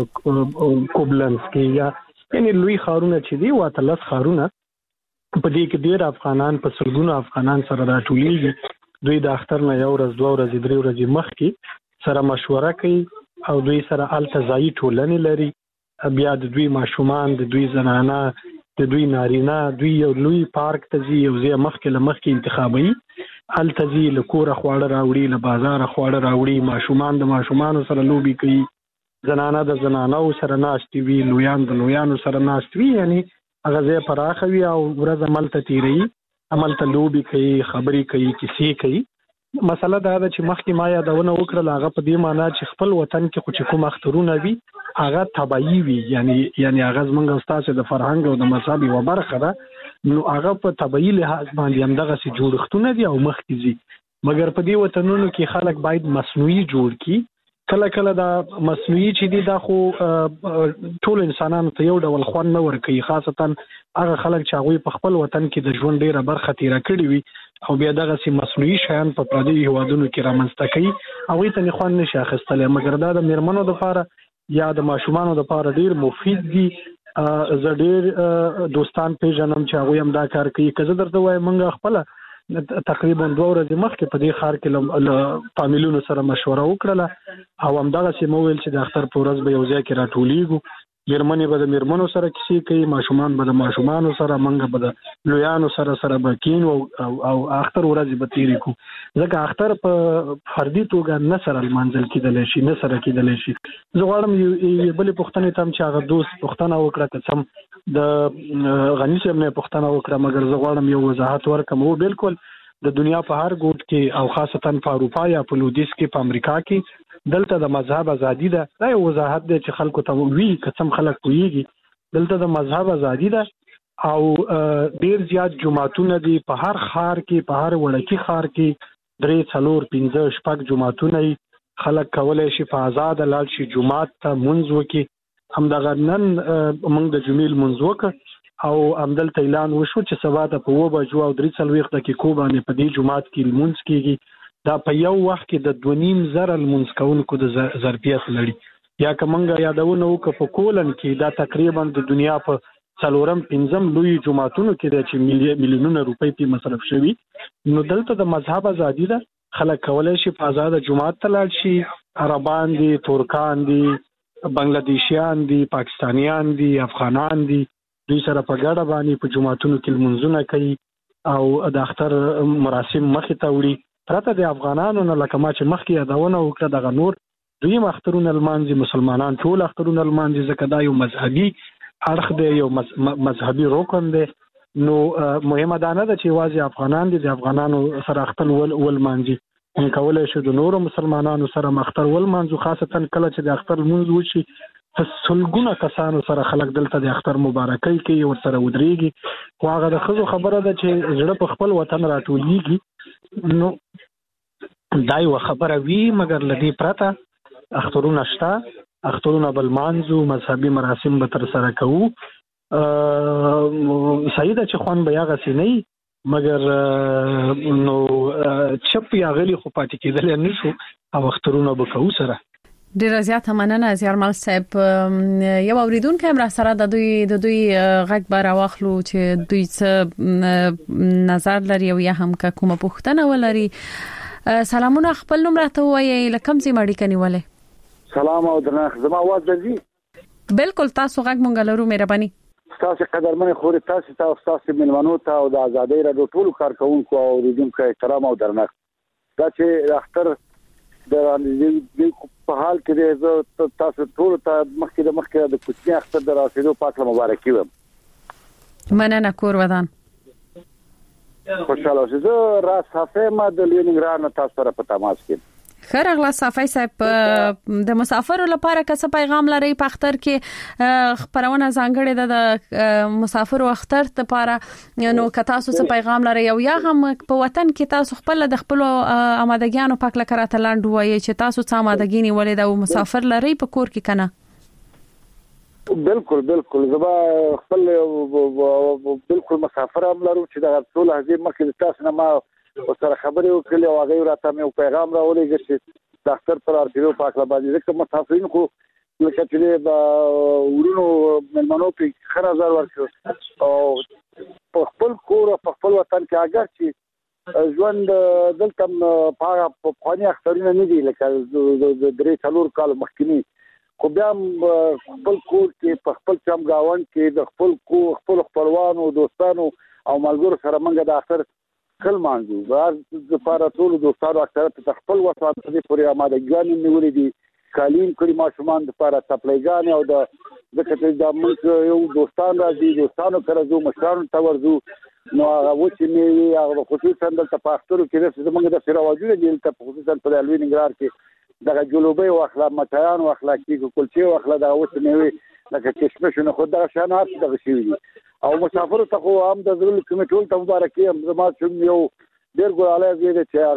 په کوبلنس کې یا یعنی لوی خارونه چې دی واته لس خارونه په دې کې ډیر افغانان په سلګونو افغانان سره راټولېږي دوی د اختر نه یو ورځ دوه ورځې درې ورځې مخکې سره مشوره کوي او دوی سره التزائی ټولنې لري بیا د دوی ماشومان د دوی زنانه د دوی نارینه دوی یو لوی پارک ته ځي یو ځای مخکې له مخکې انتخابي التزي له کوره خواړه راوړي له بازار خواړه راوړي ماشومان د ماشومان سره لوبي کوي زنانه د زنانو سره ناشتي وی لویان د لویانو سره ناشتي وی یعنی هغه ځای پراخوي او ورځ عمل ته تیری عمل ته لوبي کوي خبري کوي کیسې کوي مسله دا ده چې مخکې ما یادونه وکړه هغه په دې معنی چې خپل وطن کې خو چې کوم اخترونه وي هغه تبعی وي یعنی یعنی هغه زمونږ استاد د فرهنګ او د مذهب یو برخه ده نو هغه په تبعی لحاظ باندې همدغه سي جوړښتونه دي او مخکې دي مګر په دې وطنونو کې خلک باید مصنوعي جوړ کړي کله کله دا مصنوعي چې دي دا خو ټول انسانانو ته یو ډول خوند نه ورکوي خاصتا هغه خلک چې هغوی په خپل وطن کې د ژوند ډیره برخه تیره کړې وي او بیا دغه سي مصنوعي شیان په پردي هیوادونو کې رامنځته کوي هغوی ته خوند نشي اخیستلی مګر دا د میرمنو دپاره یا د ماشومانو دپاره ډیر مفید دي زه ډیر دوستان پیژنم چې هغوی هم دا کار کوي که زه درته وایم موږ خپله تقریبا دوه ورځې مخکې په دې ښار کې له فامیلونو سره مشوره وکړله او همدغسې مو ویل چې د اختر په ورځ به یو ځای کې راټولېږو میرمنې به د میرمنو سره کیسې کوي ماشومان به د ماشومانو سره موږ به د لویانو سره سره به کینو او اختر ورځې به تېرې کړو ځکه اختر په فردي توګه نه سره لمانځل کېدلی شي نه سره کېدلی شي زه غواړم یوې بلې پوښتنې ته هم چې هغه دوست پوښتنه وکړه که څه هم د غني صاحب نه پوښتنه وکړه مګر زه غواړم یو وضاحت ورکړم او بالکل د دنیا په هر ګوټ کې او خاصتا په اروپا یا په لویدیځ کې په امریکا کې دلته د مذهب ازادي ده دا یو وضاحت دی چې خلکو ته وی قسم خلک پوهیږي دلته د مذهب ازادي ده او ډیر زیات جماعتونه دي په هر ښار کې په هر وړکی ښار کې درې څلور پنځه شپږ جماعتونه خلک کولای شي په آزاد لاړ شي جماعت ته منځ وکړي همدغه نن موږ د جمیل منځ وکړ او همدلته اعلان وشو چې سبا ته په اوه بجو او درې څلوېښت دقیقو باندې په دې جومات کې لمونځ کېږي دا په یو وخت کې د دوه نیم زره لمونځ کوونکو د ظرفیت لري یا که موږ یادونه وکړو په کولن کې دا تقریبا د دنیا په څلورم پنځم لوی جوماتونو کې دی چې میلیونونه روپۍ پې مصرف شوي نو دلته د مذهب ازادي ده خلک کولی شي په آزاده جومات ته لاړ شي عربان دي ترکان دي بنگلادیشیان دي پاکستانیان دي افغانان دي دوی سره په ګډه باندې په جوماتونو کې لمونځونه کوي او د اختر مراسم مخې ته وړي پرته د افغانانو نه لکه ما چې مخکې یادونه وکړه دغه نور دوی اخترونه لمانځي مسلمانان ټول اخترونه لمانځي ځکه دا یو مذهبي اړخ دی یو مذهبي رکن دی نو مهمه دا نه ده چې یوازې افغانان دي د افغانانو سره اختر ولمانځي موږ کولی شو د نورو مسلمانانو سره اختر ولمانځو خاصتا کله چې د اختر لمونځ وشي په سلګونه کسانو سره خلک دلته د اختر مبارکۍ کوي ورسره ودرېږي خو هغه د ښځو خبره ده چې زړه په خپل وطن راټولېږي نو دا یوه خبره وي مګر له دې پرته اخترونه شته اخترونه به لمانځو مذهبي مراسم به ترسره کوو صحیح ده چې خوند به هغسې نه وي مګر نو چپ یا غلی خو پاتې کېدلی نه شو او اخترونه به کوو سره ډیره زیاته مننه زیارمل صاحب یو اوریدونکی هم را سره د دوی د دوی غږ به راواخلو چې دوی څه نظر لري او یا هم که کومه پوښتنه ولري سلامونه خپل نوم راته ووایئ له کوم ځای مو اړیکه نیولې سلام او درنښت زما اواز درځي بالکل تاسو غږ مونږ لرو مهرباني تاسو قدرمنې خوري تاسو ته تاسو ملمنو ته او د آزادۍ راډیو ټولو کارکونکو او اوریدونکو احترام او درنښت دا چې اختر د په حال کې د تاسو ټول ته مخکې د مخکې د کوچني اختر د راسېدو پاک مبارکي وم مننه کور ودان خوشاله اوسئ زه راز صافی ما د لینینګراد نه تاسو سره په تماس کې خیر اغلا صافی صاحب د مسافرو لپاره که پیغام لري په اختر کې خبرونه ځانګړې ده د مسافرو اختر لپاره نو که تاسو څه پیغام لري او یا هم په وطن کې تاسو خپل د خپل آمادګیانو پاک لکراته لاند وایي چې تاسو څه آمادګی نیولې ده او مسافر لري په کور کې کنه بالکل بالکل زما خپل بالکل مسافر هم لرو چې د ټول هغه مخکې تاسو نه ما سره خبرې وکړې او هغه راته مې پیغام راولېږي چې د اختر پر ارتیو پاک لا باندې ځکه مسافرین خو لکه چې د ورونو ملمنو په خره زر ورکړ او په خپل کور په خپل وطن کې اگر چې ژوند دلته په خاني اخترونه نه دي لکه د درې څلور کال مخکینی خو بیا خپل کور کې په خپل چم گاوند کې د خپل کو خپل خپلوانو دوستانو او ملګرو سره منګه د اختر کل مانځو باز د لپاره ټول دوستانو اختر په خپل وطن کې پورې آمادګي نیولې دي کالین کړي ماشومان د لپاره سپلایګان او د ځکه چې د موږ یو دوستان راځي دوستانو سره زو مشرانو ته ورځو نو هغه چې مې هغه خصوصا د تپاخترو کې د موږ د سراوجو دي د خصوصا په الوی نګرار کې د جلوبي او اخلاق متيان او اخلاقي کلچې او اخلاق د اوس مې لکه کشمش نه خود د شانات د شي او مسافر ته خو هم د ضروري کمیټول ته مبارکي هم زما چې یو ډېر ګوراله دی چې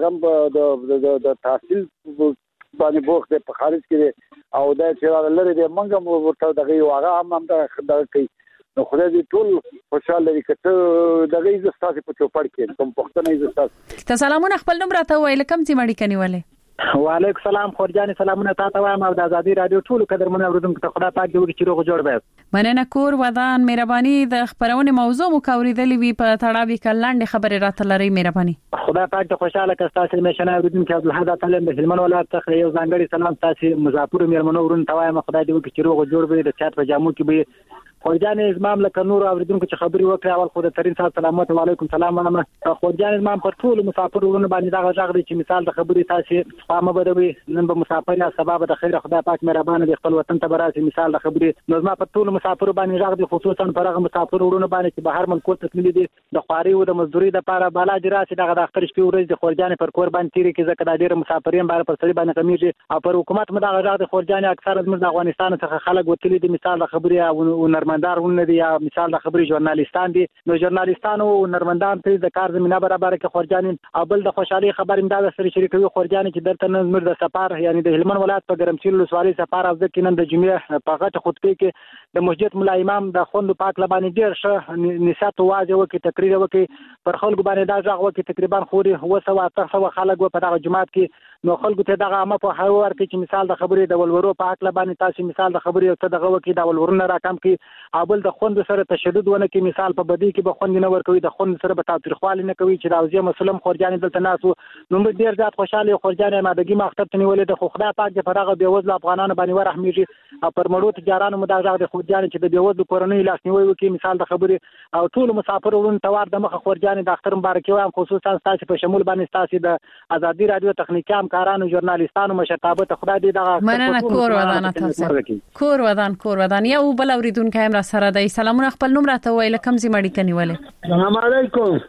هغه د د تحصیل باندې بوخت په خارج کې او دا چې لري د منګم ورته دغه یو هغه هم هم د کوي نو خدای دې ټول خوشاله لري کته دغه ز ستاسو په چوپړ کې کوم پښتنه ز ستاسو ته سلامونه خپل نوم راته وایل کوم چې مړی کني ولې وعلیکم سلام خورجان سلامونه تاسو وایم او د ازادي رادیو ټول قدرمن اوریدونکو ته خدای پاک دې چې روغ جوړ وي مننه کور ودان مهرباني د خبرونه موضوع مو کوریدلې وی په تړاوي کلاندې خبره راته لري مهرباني خدای پاک ته خوشاله کستاسو مشنه اوریدونکو عبدالحد تعالی د هلمند ولایت څخه یو ځانګړي سلام تاسو مزاپور میرمنو ورون ته وایم خدای دې چې روغ جوړ وي د چات په جامو کې به خورجان زمام لکه نور اوریدونکو چې خبري وکړي اول خو د ترين سات سلامات علیکم سلام عامه خورجان زمام پر ټول مسافر ورونه باندې دا غږ چې مثال د خبري تاسو فهمه بدوي نن به مسافر یا سبب د خیر خدای پاک مهربان دي خپل وطن ته براسي مثال د خبري نو زما په ټول مسافر باندې راغلي خصوصا پرغه مسافر ورونه باندې چې بهر ملک ته تللي دي د خواري او د مزدوري د لپاره بالا جراسي دغه د اختر شپې ورځ د خورجان پر کور باندې تیری کې ځکه د ډیر مسافرین بار پر سړي باندې کمیږي او پر حکومت مدا غږ د خورجان اکثر د افغانستان څخه خلک وتلي دي مثال د خبري او نرمندار ونه دي مثال د خبري ژورنالیستان دي نو ژورنالیستانو او نرمندان ته د کار زمينه برابر کې خورجان او بل د خوشحالي خبر امداد سره شریکوي خورجان چې درته نن د سفر یعنی د هلمند ولایت په ګرمسیر ولسوالۍ سفر او د کینن د جمعې په غټ خطبه کې د مسجد مولا امام د خوند پاک لبانې ډیر ښه نصیحت واځي وکي تقریر وکي پر خلکو باندې دا ځاغ وکي تقریبا خوري هو سوا تاسو خلک په دغه جمعات کې نو خلکو ته دغه امه په حوار کې چې مثال د خبرې د ولورو پاک لبانې تاسو مثال د خبرې ته دغه وکي د ولورونه راکم کې او بل د خوند سره تشدد ونه کې مثال په بدی کې به خوند نه ور کوي د خوند سره به تاوتریخوالي نه کوي چې د اوزې مسلم خورجان دلته ناسو نو موږ ډیر زیات خوشاله خورجان مادګي مختب ته نیولې د خدای پاک د فرغه بیوزل افغانانو باندې ورحمیږي او پر مړو تجارانو مداغ د خورجان چې د بیوزل کورنۍ لاس نیوي وکي مثال د خبرې او ټول مسافر ورون توار د مخه خورجان د اختر مبارکي وایم خصوصا تاسو په شمول باندې تاسو د ازادي رادیو تخنیکی همکارانو ژورنالیستانو مشرتابه ته خدای دې دغه مننه کور ودان تاسو کور ودان کور ودان یو بل اوریدونکو هم را سره دی سلامونه خپل نوم راته وایل کوم زی مړی کني ولې السلام علیکم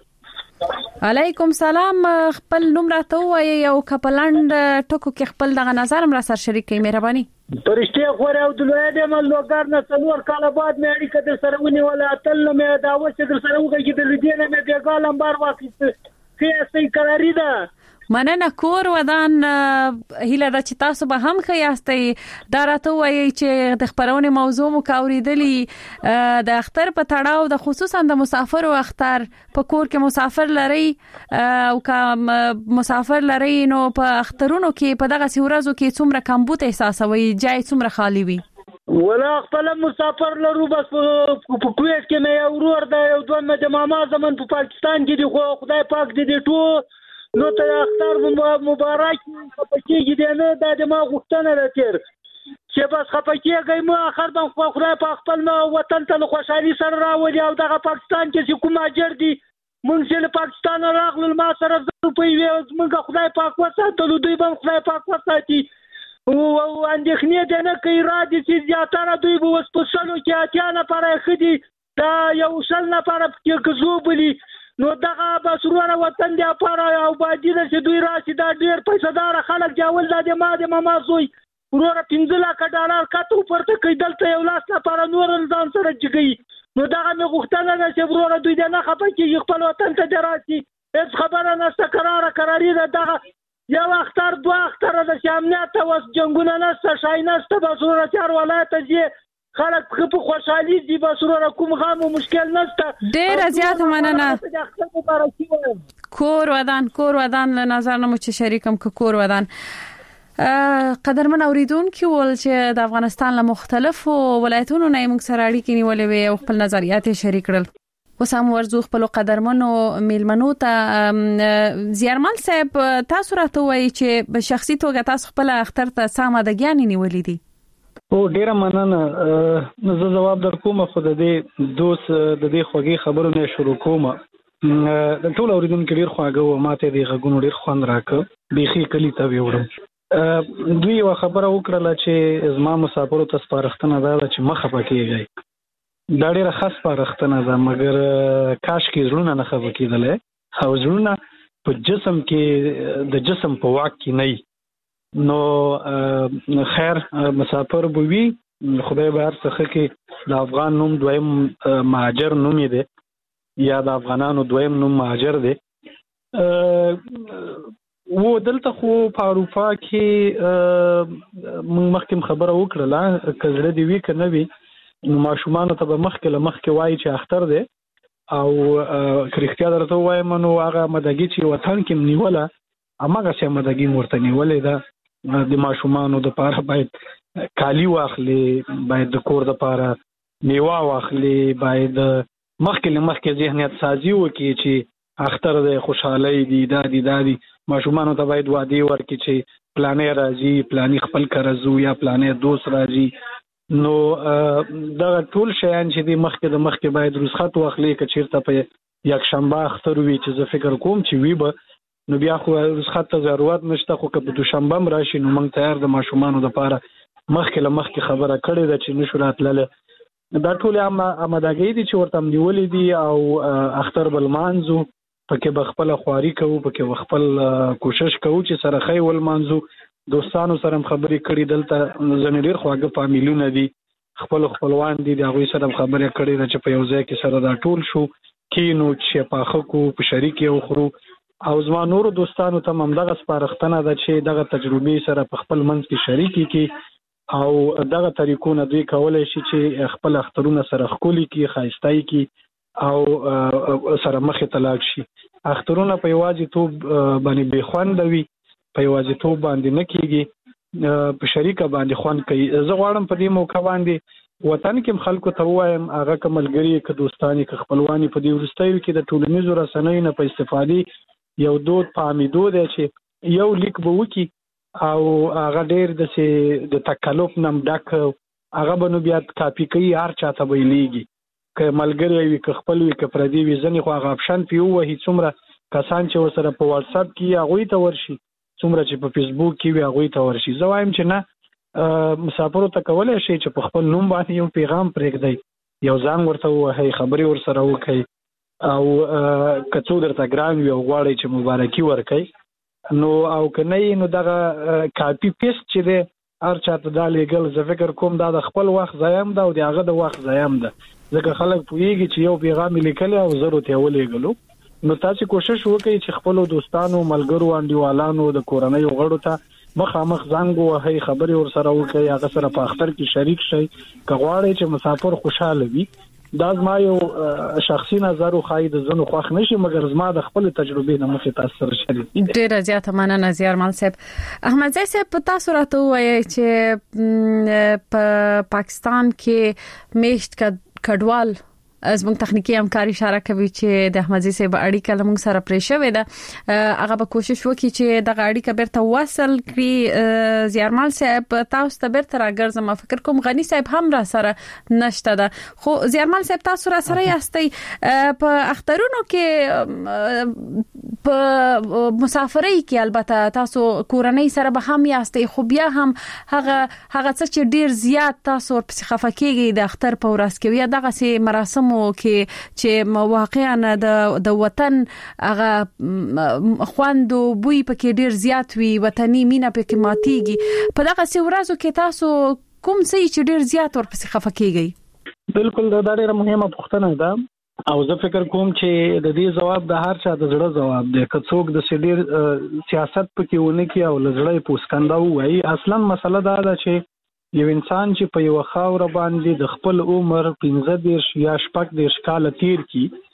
علیکم سلام خپل نوم راته وایي یو کپلند ټکو کې خپل دغه نظر هم را سره شریک کړئ مهرباني پرشته خوري او د لوی د ملوګر نه څلور کاله بعد مې اړیکه در سره ونیوله اتل مې دا وسه در سره وګړي د لدینه مې بیګال امبار واخیسته کې سې قراری ده مننه کور ودان هیله د چې تاسو به هم خیاستئ دا راته وایي چې د خبرونه موضوع مو کوریدلی د اختر په تړاو د خصوصا د مسافر او اختر په کور کې مسافر لري او کوم مسافر لري نو په اخترونو کې په دغه سورزو کې څومره کمبود احساسوي جای څومره خالی وي ولا خپل مسافر لرو بس په کویت کې مې یو ورور دا یو دوه مې د ماما زمون په پاکستان کې دی خو خدای پاک دې ټول نو ته اختر مبارک خپکیږي دی نو دا د ما غوښتنه ده تیر چې بس خپکیږي مو اخر بم خو خدای په خپل وطن ته خوشحالي سره راوړي او دغه پاکستان کې چې کوم اجر دي مونږ چې پاکستان راغلل ما سره زړه په وی مونږ خدای پاک وساتلو دوی بم خدای پاک وساتي او اندېخنې ده نه کوي را دي چې زیاتره دوی به وس په سلو کې اتیا نه پاره خدي دا یو شل نه پاره کې کزوبلی نو دغه بسرونه وطن دی لپاره او باندې چې دوی راشي دا ډیر پیسې دار خلک جاول د ما د ماما زوی ورور پنځه لک ډالر کته پرته کې دلته یو لاس لپاره نور ځان سره جګي نو دغه مې غوښتنه ده چې ورور دوی نه خپه کې خپل وطن ته دراسي هیڅ خبره نشته قرار قراری ده دغه یو اختر دوه اختر د شامنیت او جنگونه نشته شای نشته بسرونه چار ولایت دي خلک په خوشحالي دي بسرونه کوم غم او مشکل نشته ډیر زیات مننه کور ودان کور ودان له نظر نه مو چې شریکم ک کور ودان قدرمن اوریدونکو ول چې د افغانستان له مختلفو ولایتونو نه موږ سره اړیکې نیولې وي او خپل نظریات شریک کړل. اوس هم ورزو خپل قدرمنو میلمنو ته زیارمل صاحب تاسو راته وایي چې په شخصي توګه تاسو خپل اختر ته سامدګیان نیولې دي. او ډیره مننه. زه جواب درکوم خو د دې دوست د دې خوږی خبرو نه شروع کوم. د ټول اوریدونکو ډیر خواږه و ماته د غږونو ډیر خوند راکړ بيخي کلی ته ویوړم. دوی یو خبره وکړه چې زما مسافرو ته سپارښتنه ده چې مخه پکېږي. دا ډیره خاص سپارښتنه ده مګر کاش کې زړونه نه خبر کېدل او زړونه په جسم کې د جسم په واک کې نه نو خیر مسافر بوي خدای به هر څه کې د افغان نوم دویم مهاجر نوم دی یا د افغانانو دویم نوم مهاجر دی. و دلته خو په اروپا کې موږ مخکې خبره وکړه کزړه دی وی کنه وی نو ماشومان ته به مخکې له مخکې وایي چې اختر دی او کرختیا درته وایم نو هغه مدګي چې وطن کې نیوله اماګه چې مدګي ورته نیولې ده د ماشومان د پاره باید کالی واخلي باید د کور د پاره میوه واخلي باید مخکې له مخکې ذهنیت سازي وکړي چې اختر دی خوشحالي دی دادی دادی ماشومان ته باید وعده ورکړي چې پلانې راځي پلانې خپل کرزو یا پلانې دوست راځي نو دا ټول شیان چې د مخکې د مخکې باید رخصت واخلي که چیرته په یک شنبه اختر وي چې زه فکر کوم چې وي به نو بیا خو رخصت ته ضرورت نشته خو که په دوشنبه هم راشي نو موږ تیار د ماشومانو دپاره مخکې له مخکې خبره کړې ده چې نشو راتللی. دا ټولې امادګۍ دي چې ورته نیولې دي او اختر به لمانځو پکې به خپل خواري کوو پکې به خپل کوشش کوو چې سره خی ولمانځو. دوستانو سره خبرې کړې دلته ځنې ډېر خواږه فامیلونه دي خپل خپلوان دي د هغوی سره خبرې کړې ده چې په یو ځای کې سره دا ټول شو کینو چې پاخه کو په شریک یې وخورو. او زما نورو دوستانو ته هم دغه سپارښتنه ده چې دغه تجربې سره په خپل منځ کې شریکې کړي او دغه طریقونه دوی کولی شي چې خپل اخترونه سره ښکلي کړي ښایسته کړي او سره مخې ته لاړ شي. اخترونه په یوازیتوب باندې بې خونده وي په یوازیتوب باندې نه کېږي په شریکه باندې خوند کوي. زه غواړم په دې موقع باندې وطن کې خلکو ته ووایم هغه که ملګري که دوستان که خپلوان په دې وروستیو کې د ټولنیزو رسنیو نه په استفادې یو دود په عمیدو دی چې یو لیک به وکړي او هغه ډېر داسې د تکلف نه ډک هغه به نو بیا کاپي کوي هر چا ته به یې لیږي که ملګری وي که خپل وي که پردي وي ځنې خو هغه اپشن پې ووهي څومره کسان چې ورسره په واټساپ کې هغوی ته ورشي څومره چې په فیسبوک کې وي هغوی ته ورشي. زه وایم چې نه مسافرو ته کولی شي چې په خپل نوم باندې یو پیغام پرېږدئ یو ځان ورته ووهئ خبرې ورسره وکړئ او که څو درته ګران وي او غواړئ چې مبارکي ورکئ نو او که نه نو دغه کاپي پیسټ چې دی هر چا ته دا لیږل زه فکر کوم دا د خپل وخت ضایع هم ده او د هغه د وخت ضایع هم ده ځکه خلک پوهېږي چې یو پیغام یې لیکلی او زر ورته یې ولېږلو. نو تاسې کوشش وکړئ چې خپلو دوستانو ملګرو انډیوالانو د کورنیو غړو ته مخامخ زنګ ووهئ خبرې ورسره وکړئ هغه سره په اختر کې شریک شئ که غواړئ چې مسافر خوشحاله وي. دا زما یو شخصي نظر او خای د زنو خوښ نشي مګر زما د خپل تجربې نه مخې تاسو سره شریک. ډیره زیاته مننه زیارمل صاحب. احمد زی صاحب تاسو راته وایي چې په پاکستان کې میشت کډوال زموږ تخنیکی همکاري اشاره کوي چې د احمد زی صاحب اړیکه لمږ سره پرې شوې ده هغه به کوشش وکړي چې دغه اړیکه بیرته وصل کړي. زیارمل صاحب تاسو ته بیرته راګرځم فکر کوم غنی صاحب هم را سره نشته ده خو زیارمل صاحب تاسو را سره یاستئ په اخترونو کې په مسافرۍ کې البته تاسو کورنۍ سره به هم یاستئ خو بیا هم هغه هغه څه چې ډیر زیات تاسو ورپسې خفه کېږئ د اختر په ورځ کې یا دغه سي مراسم کې چې واقعا د د وطن هغه خوند او بوی پکې ډیر زیات وي وطني مینه پکې ماتيږي په دغه سي ورځو کې تاسو کوم څه چې ډیر زیات ورپسې خفه کېږئ؟ بالکل دا ډیره مهمه پوښتنه ده او زه فکر کوم چې د دې جواب د هر چا د زړه جواب دی که څوک د سډیر سیاست پکې ونه کې او لزړې پوسکنده وایي. اصلا مسله دا ده چې یو انسان چې په یو خاور باندې د خپل عمر پنځه دیرش یا شپږ دیرش کال تیر کی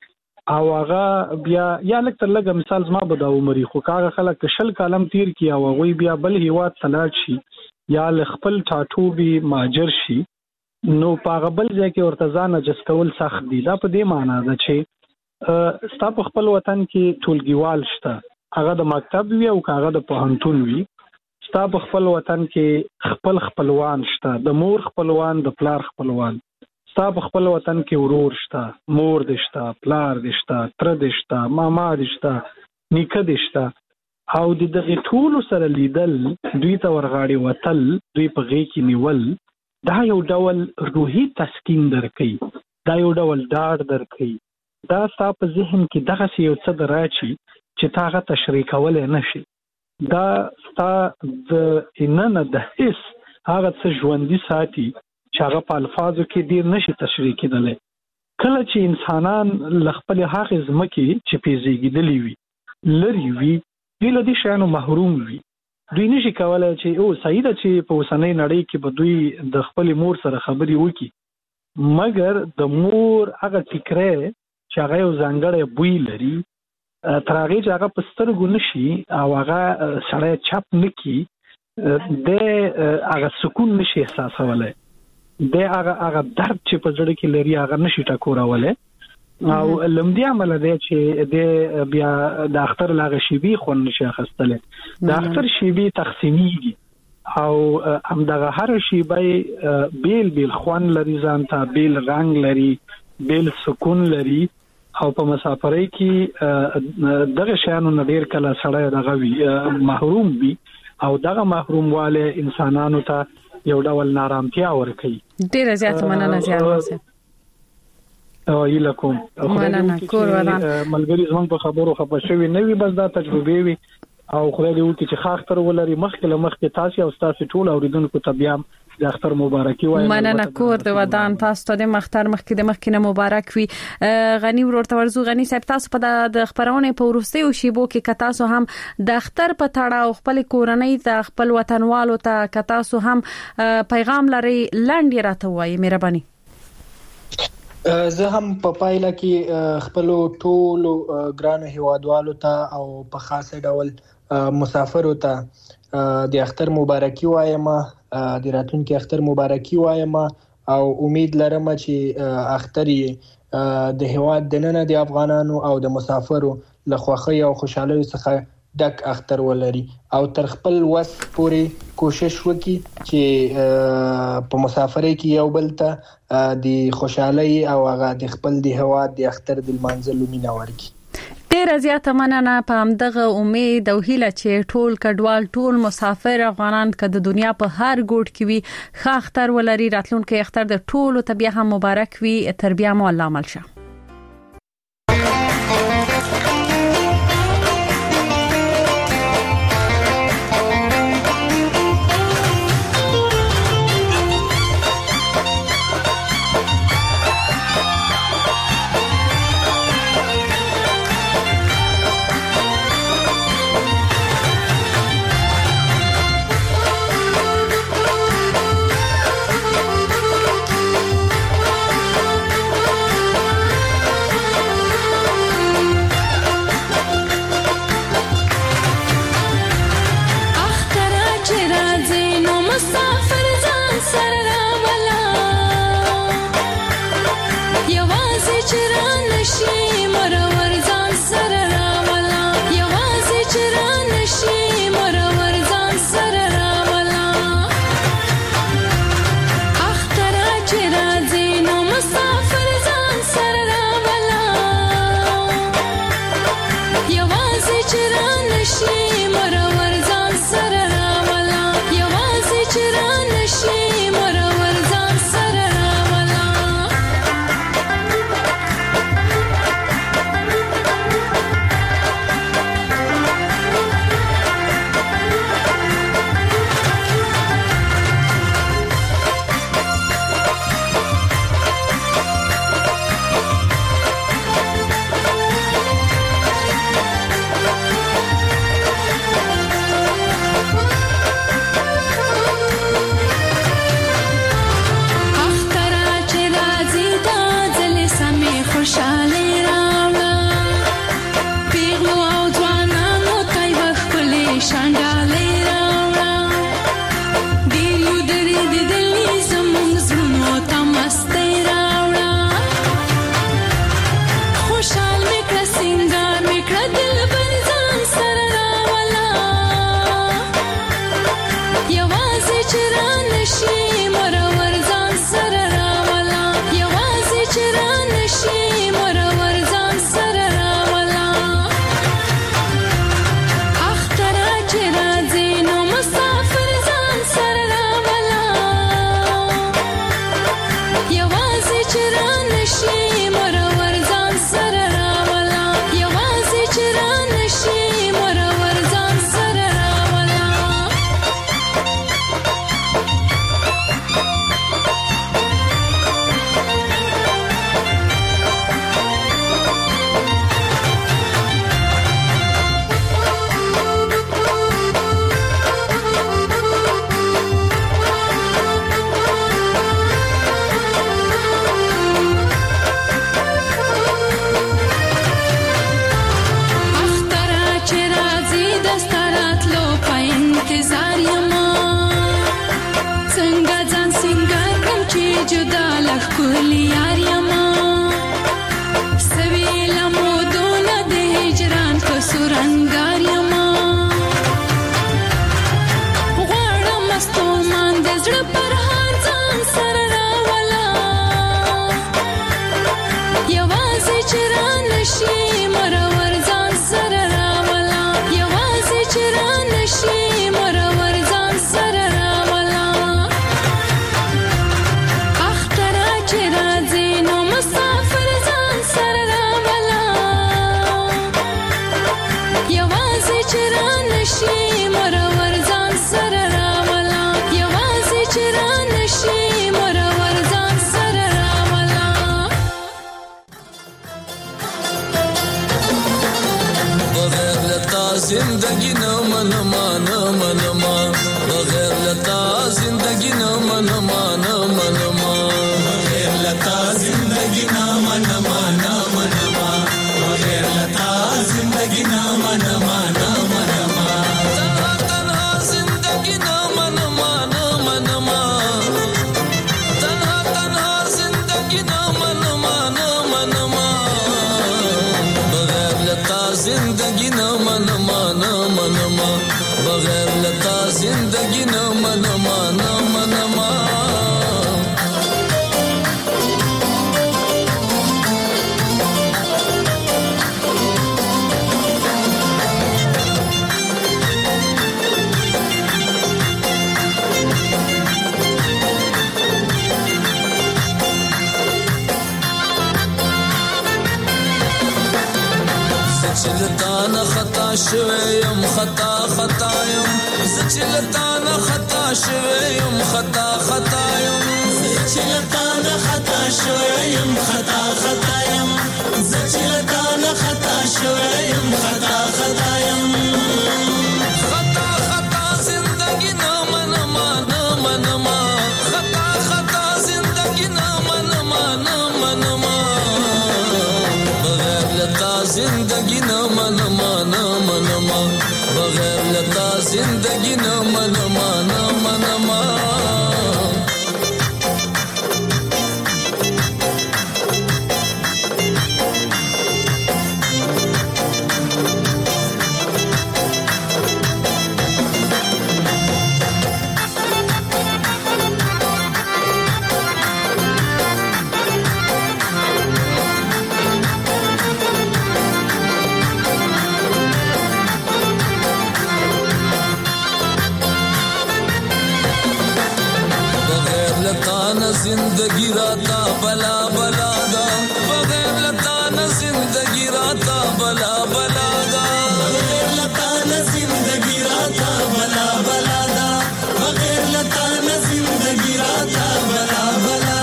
او هغه بیا یا لکه تر لږه مثال زما به دا عمرې خو هغه خلک شل کالم تیر کی او هغوی بیا بل هیواد ته لاړ شي یا له خپل ټاټوبي مهاجر شي نو په هغه بل ځای کې ورته ځان اجس کول سخت دي. دا په دې معنا ده چې ستا په خپل وطن کې ټولګیوال شته، هغه د مکتب وي او هغه د پوهنتون وي. ستا په خپل وطن کې خپل خپلوان شته، د مور خپلوان، د پلار خپلوان. ستا په خپل وطن کې ورور شته، مور دې شته، پلار دې شته، تره دې شته، ماما دې شته، نیکه دې شته. او د دغه ټولو سره لیدل، دوی ته ورغاړي وتل، دوی په غېږ کې نیول، دا یو ډول روحي تسکین درکوي، دا یو ډول ډاډ درکوي. دا ستا په ذهن کې دغسې یو څه دراشي چې تا هغه تشریح کولی نه شي. دا ستا د ننه د حس هغه څه ژوندي ساتي چې هغه په الفاظو کې ډېر نشي تشریح کېدلی. کله چې انسانان له خپلې هغې ځمکې چې پرې زېږېدلي وي لرې وي، دوی له دې شیانو محروم وي. دوی نشي کولی چې او صحیح ده چې په اوسنۍ نړۍ کې به دوی د خپلې مور سره خبرې وکړي، مګر د مور هغه ټیکری چې هغه یو ځانګړی بوی لري، تر هغې چې هغه په سترګو نشي او هغه سړی چپ نه کړي، دی هغه سکون نشي احساسولی، دی هغه هغه درد چې په زړه کې لري هغه نشي ټکورولی. او لمدې عمله دی چې دی بیا د اختر له هغه شیبې خوند نشي اخیستلی. د اختر شیبې تقسیمیږي او همدغه هره شیبه بیل بیل خوند لري، ځان ته بیل رنګ لري، بیل سکون لري. او په مسافرۍ کې دغه شیانو نه ډېر کله سړی دغه وي محروم وي او دغه محروموالی انسانانو ته یو ډول نارامتیا ورکوي. ډېره زیاته مننه زیار صاحب. هیله کوم مننه کور ودان ملګري زموږ په خبرو خفه شوي نه وي، بس دا تجربې وي او خدای دې وکړي چې ښه اختر ولري. مخکې له مخکې تاسې او ستاسې ټول اورېدونکو ته بیا د اختر مبارکي وایم. مننه کور د ودان تاسو ته د اختر مخکې د مخکې نه مبارک وي. غنی ورور ته ورزو. غنی صاحب تاسو په د خبرونه په وروستیو شیبو کې ک تاسو هم د اختر په تړاو خپل کورنۍ ته خپل وطنوالو ته ک تاسو هم پیغام لري لنډ راته وایي مهرباني. زه هم په پایله کې خپل ټول ګران هیوادوالو ته او په خاصه ډول مسافرو ته د اختر مبارکي وایم، د راتلونکي اختر مبارکي وایم او امید لرم چې اختر یې د هیواد د نن د افغانانو او د مسافرو له خوښۍ او خوشحالۍ څخه ډک اختر ولري او تر خپل وس پورې کوشش وکړي چې په مسافرۍ کې یو بل ته د خوشحالۍ او هغه د خپل د هیواد د اختر د لمانځلو مینه ورکړي. ډېر زیاته مننه. په همدغه امید او هیله چې ټول کډوال ټول مسافر افغانان که د دنیا په هر ګوټ کې وي ښه اختر ولري. راتلونکي اختر د ټولو ته بیا هم مبارک وي. تر بیا مو الله عمل شه. خوشحالي راوړه जिंदगी न मन मान मन मान बगैर लता जिंदगी न मन मान मन मान बगैर लता जिंदगी न मन मान मन मान बगैर लता जिंदगी न मन मान मन मान तना तना जिंदगी न मन मान मन मान तना तना जिंदगी न मन मान मन मान बगैर लता जिंदगी न मन मान मन मान बगैर लता जिंदगी न मन मान मन मान زچلتا نه خطا شویم خطا خطا یم زچلتا نه خطا شویم خطا خطا یم زچلتا نه خطا شویم خطا خطا یم زچلتا نه خطا شویم خطا خطا یم خطا خطا زندگی نه من مان من مان خطا خطا زندگی نه من مان من مان بغیر لتا زندگی نه من مان من مان بغیر لتا زندگی نه من مان من مان जिंदगी राता बला बला दा बगैर लता न जिंदगी राता बला बला दा बगैर लता न जिंदगी राता बला बला दा बगैर लता न जिंदगी राता बला बला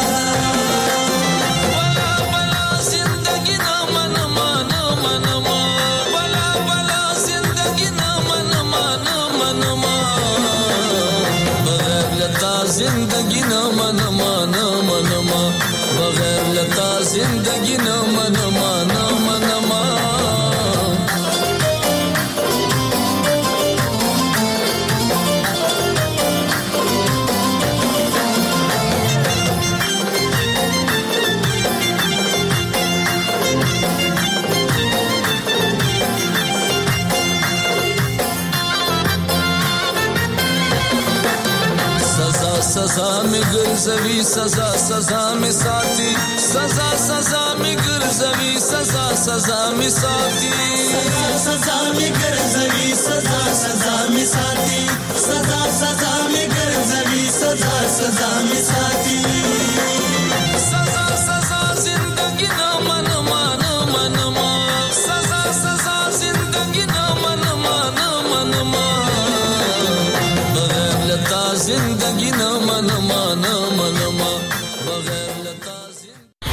बला बला जिंदगी न मन मान मन मान बला बला जिंदगी न मन मान मन मान बगैर लता जिंदगी न मन मान मन मान बगैर लता जिंदगी न मन मान मन मान सजा में गुरजवी सजा सजा में साथी सजा सजा में गुरजवी सजा सजा में साथी सजा सजा में गुरजवी सजा सजा में साथी सजा सजा में गुरजवी सजा सजा में साथी